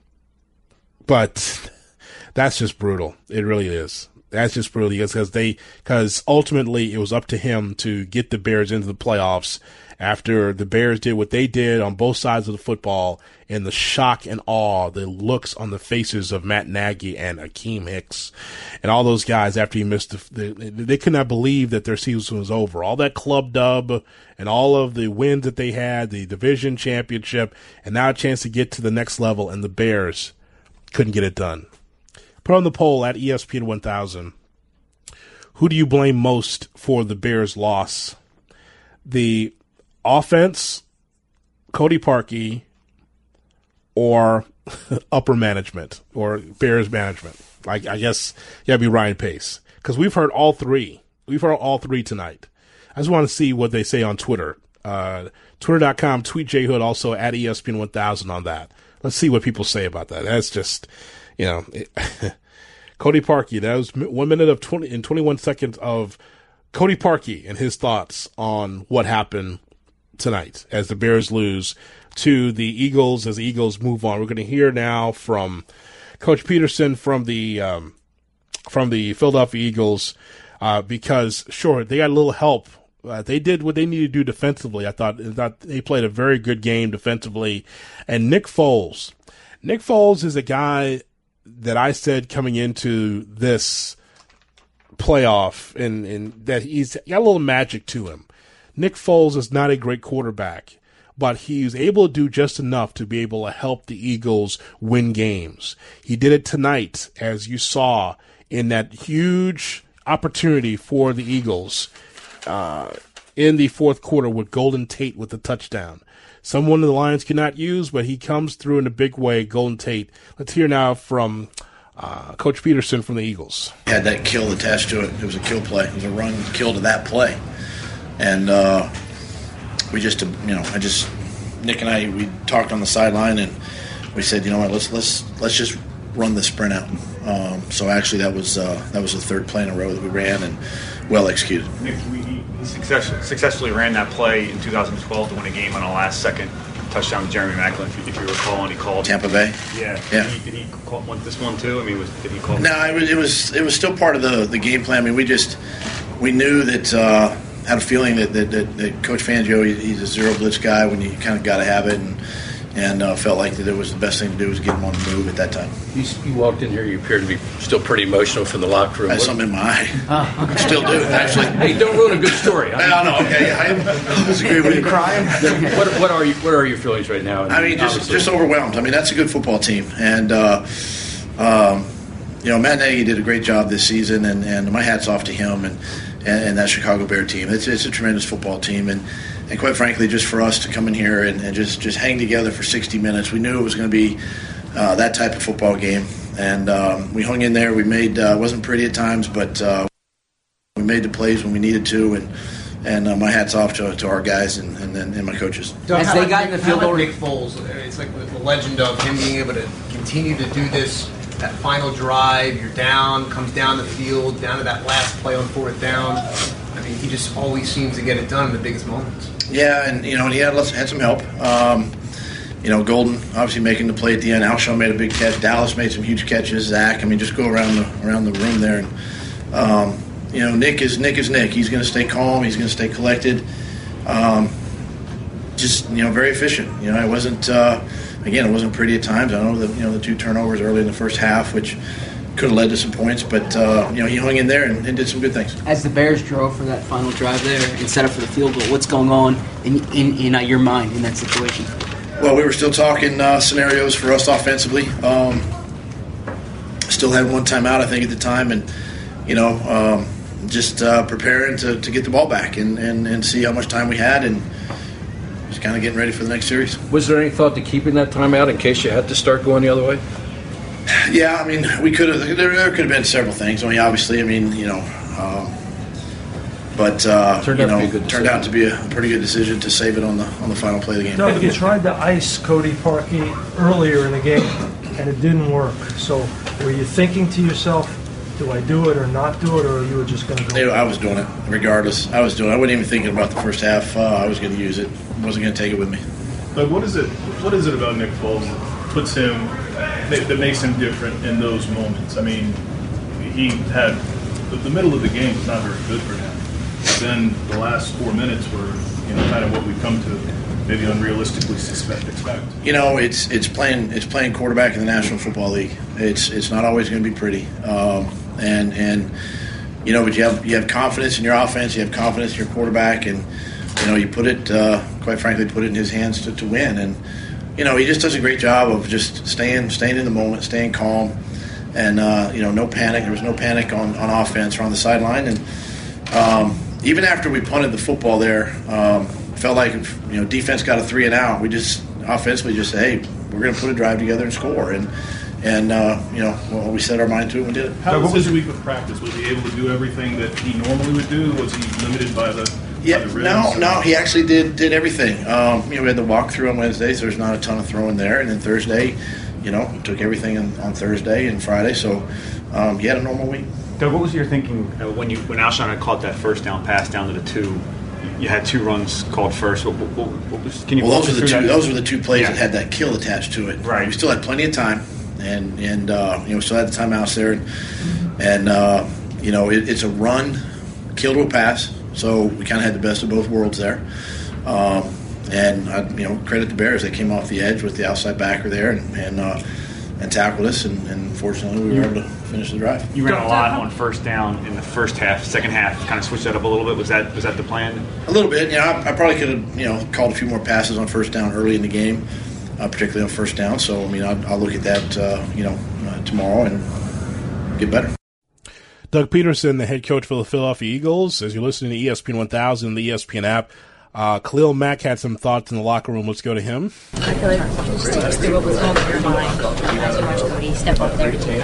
Speaker 7: but that's just brutal. It really is. That's just brutal because they, because ultimately it was up to him to get the Bears into the playoffs after the Bears did what they did on both sides of the football, and the shock and awe, the looks on the faces of Matt Nagy and Akeem Hicks and all those guys after he missed the, the they could not believe that their season was over. All that club dub and all of the wins that they had, the division championship, and now a chance to get to the next level, and the Bears couldn't get it done. Put on the poll at E S P N one thousand. Who do you blame most for the Bears' loss? The offense, Cody Parkey, or upper management, or Bears management? I, I guess you gotta be Ryan Pace, because we've heard all three. We've heard all three tonight. I just want to see what they say on Twitter. Uh, Twitter dot com, tweet J Hood, also at E S P N one thousand on that. Let's see what people say about that. That's just, you know, it, Cody Parkey. That was one minute of twenty and twenty-one seconds of Cody Parkey and his thoughts on what happened tonight as the Bears lose to the Eagles. As the Eagles move on, we're going to hear now from Coach Peterson from the um, from the Philadelphia Eagles uh, because sure they got a little help. Uh, they did what they needed to do defensively. I thought, I thought they played a very good game defensively. And Nick Foles, Nick Foles is a guy that I said coming into this playoff and, and that he's got a little magic to him. Nick Foles is not a great quarterback, but he's able to do just enough to be able to help the Eagles win games. He did it tonight, as you saw in that huge opportunity for the Eagles uh, in the fourth quarter with Golden Tate with the touchdown. Someone the Lions cannot use, but he comes through in a big way, Golden Tate. Let's hear now from uh, Coach Peterson from the Eagles.
Speaker 24: Had that kill attached to it. It was a kill play. It was a run kill to that play. And uh, we just, you know, I just, Nick and I, we talked on the sideline, and we said, you know what, let's let's let's just run the sprint out. Um, so actually, that was uh, that was the third play in a row that we ran and well executed.
Speaker 25: Nick, we success, successfully ran that play in two thousand twelve to win a game on a last-second
Speaker 16: touchdown to Jeremy Maclin, if you, if you recall, and he called
Speaker 24: Tampa Bay.
Speaker 16: Yeah,
Speaker 24: yeah.
Speaker 16: Did he, did he call want this one too? I mean, was, did he call?
Speaker 24: No, it was it was it was still part of the, the game plan. I mean, we just we knew that uh, had a feeling that that, that, that Coach Fangio, he, he's a zero blitz guy when you kind of got to have it, and and uh, felt like that it was the best thing to do was get him on the move at that time.
Speaker 17: You, you walked in here, you appeared to be still pretty emotional from the locker room.
Speaker 24: I had
Speaker 17: What-
Speaker 24: something in my eye.
Speaker 17: Oh, okay.
Speaker 24: Still do, actually.
Speaker 17: Hey, don't ruin a good story.
Speaker 24: I don't know. Okay, I disagree with you.
Speaker 17: Crying? what, what are you? What are your feelings right now?
Speaker 24: I mean, just
Speaker 17: Obviously-
Speaker 24: just overwhelmed. I mean, that's a good football team, and uh, um, you know, Matt Nagy did a great job this season, and, and my hat's off to him and, and, and that Chicago Bear team. It's it's a tremendous football team, and, and quite frankly, just for us to come in here and, and just just hang together for sixty minutes, we knew it was going to be uh, that type of football game, and um, we hung in there. We made uh, wasn't pretty at times, but uh, we made the plays when we needed to, and. And uh, my hat's off to, to our guys and, and, and my coaches.
Speaker 18: As they got in the field goal, Nick Foles, it's like the legend of him being able to continue to do this. That final drive, you're down, comes down the field, down to that last play on fourth down. I mean, he just always seems to get it done in the biggest moments.
Speaker 24: Yeah, and you know, and he had had some help. Um, you know, Golden obviously making the play at the end. Alshon made a big catch. Dallas made some huge catches. Zach, I mean, just go around the around the room there. And, um, you know, Nick is Nick is Nick. He's going to stay calm. He's going to stay collected. Um, just you know, very efficient. You know, it wasn't uh, again, it wasn't pretty at times. I know that you know the two turnovers early in the first half, which could have led to some points, but uh, you know, he hung in there and, and did some good things.
Speaker 19: As the Bears drove for that final drive there and set up for the field goal, what's going on in in, in uh, your mind in that situation?
Speaker 24: Well, we were still talking uh, scenarios for us offensively. Um, still had one timeout, I think, at the time, and you know, um, just uh, preparing to, to get the ball back and, and, and see how much time we had, and just kind of getting ready for the next series.
Speaker 17: Was there any thought to keeping that timeout in case you had to start going the other way?
Speaker 24: Yeah, I mean, we could have. There, there could have been several things. I mean, obviously, I mean, you know, um, but uh,
Speaker 17: Turned
Speaker 24: you
Speaker 17: out to
Speaker 24: know,
Speaker 17: be a good
Speaker 24: turned out to be a pretty good decision to save it on the on the final play of the game.
Speaker 25: Doug, you tried to ice Cody Parkey earlier in the game, and it didn't work. So, were you thinking to yourself, do I do it or not do it, or you were just going to go?
Speaker 24: You know, I was doing it regardless. I was doing it. I wasn't even thinking about the first half. Uh, I was going to use it. Wasn't going to take it with me.
Speaker 21: But what is it? What is it about Nick Foles that puts him that, that makes him different in those moments? I mean, he had the, the middle of the game was not very good for him. Then the last four minutes were, you know, kind of what we come to maybe unrealistically suspect, expect.
Speaker 24: You know, it's it's playing it's playing quarterback in the National Football League. It's it's not always going to be pretty. Um, and and you know, but you have you have confidence in your offense. You have confidence in your quarterback, and you know, you put it uh, quite frankly put it in his hands to, to win. And you know, he just does a great job of just staying staying in the moment, staying calm, and uh, you know, no panic. There was no panic on, on offense or on the sideline. And um, even after we punted the football there, um, felt like if, you know, defense got a three and out. We just offensively just said, hey, we're going to put a drive together and score. And and uh, you know, well, we set our mind to it and we did it.
Speaker 21: How was his week of practice? Was he able to do everything that he normally would do? Was he limited by the
Speaker 24: Yeah,
Speaker 21: by the ribs?
Speaker 24: no, no, he actually did did everything. Um, you know, we had the walkthrough on Wednesday, so there's not a ton of throwing there. And then Thursday, you know, took everything on, on Thursday and Friday. So um, he had a normal week.
Speaker 16: Doug, what was your thinking uh, when you when Alshon had caught that first down pass down to the two? You had two runs called first. What, what, what was, can you
Speaker 24: Well,
Speaker 16: walk
Speaker 24: those
Speaker 16: us
Speaker 24: were the
Speaker 16: through
Speaker 24: two.
Speaker 16: that?
Speaker 24: Those were the two plays
Speaker 16: Yeah.
Speaker 24: that had that kill attached to it.
Speaker 16: Right.
Speaker 24: We still had plenty of time, and and uh, you know, we still had the timeouts there, and, and uh, you know, it, it's a run, kill to a pass. So we kind of had the best of both worlds there. Um, and I, you know, credit the Bears. They came off the edge with the outside backer there, and and, uh, and tackled us, and, and fortunately we were able to finish the drive.
Speaker 16: You ran a lot on first down in the first half. Second half, kind of switched that up a little bit. Was that was that the plan?
Speaker 24: A little bit, you know. I, I probably could have, you know, called a few more passes on first down early in the game, uh, particularly on first down. So, I mean, I'll, I'll look at that, uh, you know, uh, tomorrow and get better.
Speaker 7: Doug Peterson, the head coach for the Philadelphia Eagles. As you're listening to E S P N one thousand and the E S P N app, uh, Khalil Mack had some thoughts in the locker room. Let's go to him.
Speaker 26: I feel like just take us through what was going through your mind as you watched Cody step up there to take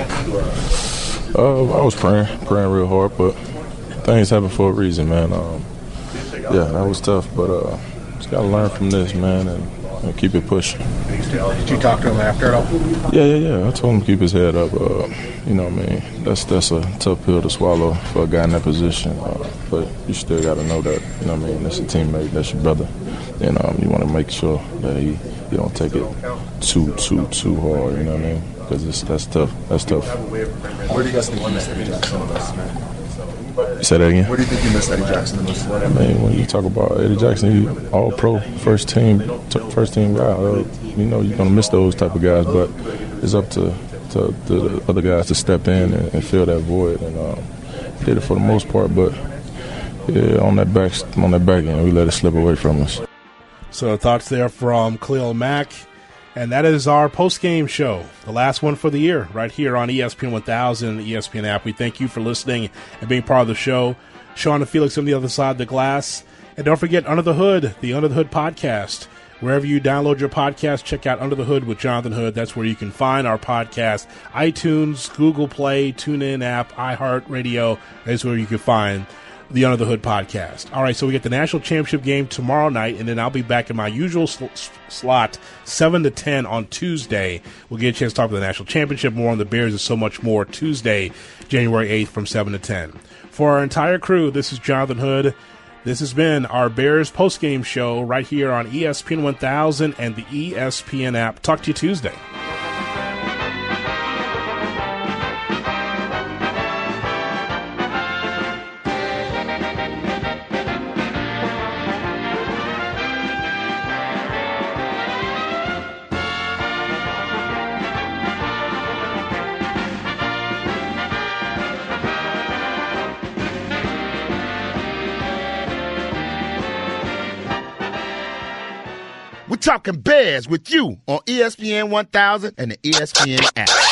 Speaker 26: that.
Speaker 27: Uh, I was praying, praying real hard, but things happen for a reason, man. Um, yeah, that was tough, but uh, just got to learn from this, man, and, and keep it pushing.
Speaker 28: Did you talk to him after it all?
Speaker 27: Yeah, yeah, yeah. I told him to keep his head up. Uh, you know what I mean? That's that's a tough pill to swallow for a guy in that position. Uh, but you still got to know that, you know what I mean? That's a teammate. That's your brother. And um, you want to make sure that he you don't take it too, too, too hard. You know what I mean? Because it's that's tough. That's tough.
Speaker 1: Where do you guys think you missed Eddie Jackson the most, man?
Speaker 27: You say that again?
Speaker 1: Where do you think you missed Eddie Jackson the most?
Speaker 27: I mean, when you talk about Eddie Jackson, he all pro, first team, t- first team guy. Uh, you know you're gonna miss those type of guys, but it's up to, to, to the other guys to step in and, and fill that void. And um, did it for the most part, but yeah, on that back on that back end, we let it slip away from us.
Speaker 7: So thoughts there from Khalil Mack. And that is our post-game show, the last one for the year, right here on E S P N one thousand and the E S P N app. We thank you for listening and being part of the show. Sean and Felix on the other side of the glass. And don't forget Under the Hood, the Under the Hood podcast. Wherever you download your podcast, check out Under the Hood with Jonathan Hood. That's where you can find our podcast. iTunes, Google Play, TuneIn app, iHeartRadio is where you can find the Under the Hood podcast. All right, so we get the national championship game tomorrow night, and then I'll be back in my usual sl- slot, seven to ten on Tuesday. We'll get a chance to talk about the national championship, more on the Bears, and so much more Tuesday, January eighth from seven to ten. For our entire crew, this is Jonathan Hood. This has been our Bears postgame show right here on E S P N one thousand and the E S P N app. Talk to you Tuesday.
Speaker 2: Talking Bears with you on E S P N one thousand and the E S P N app.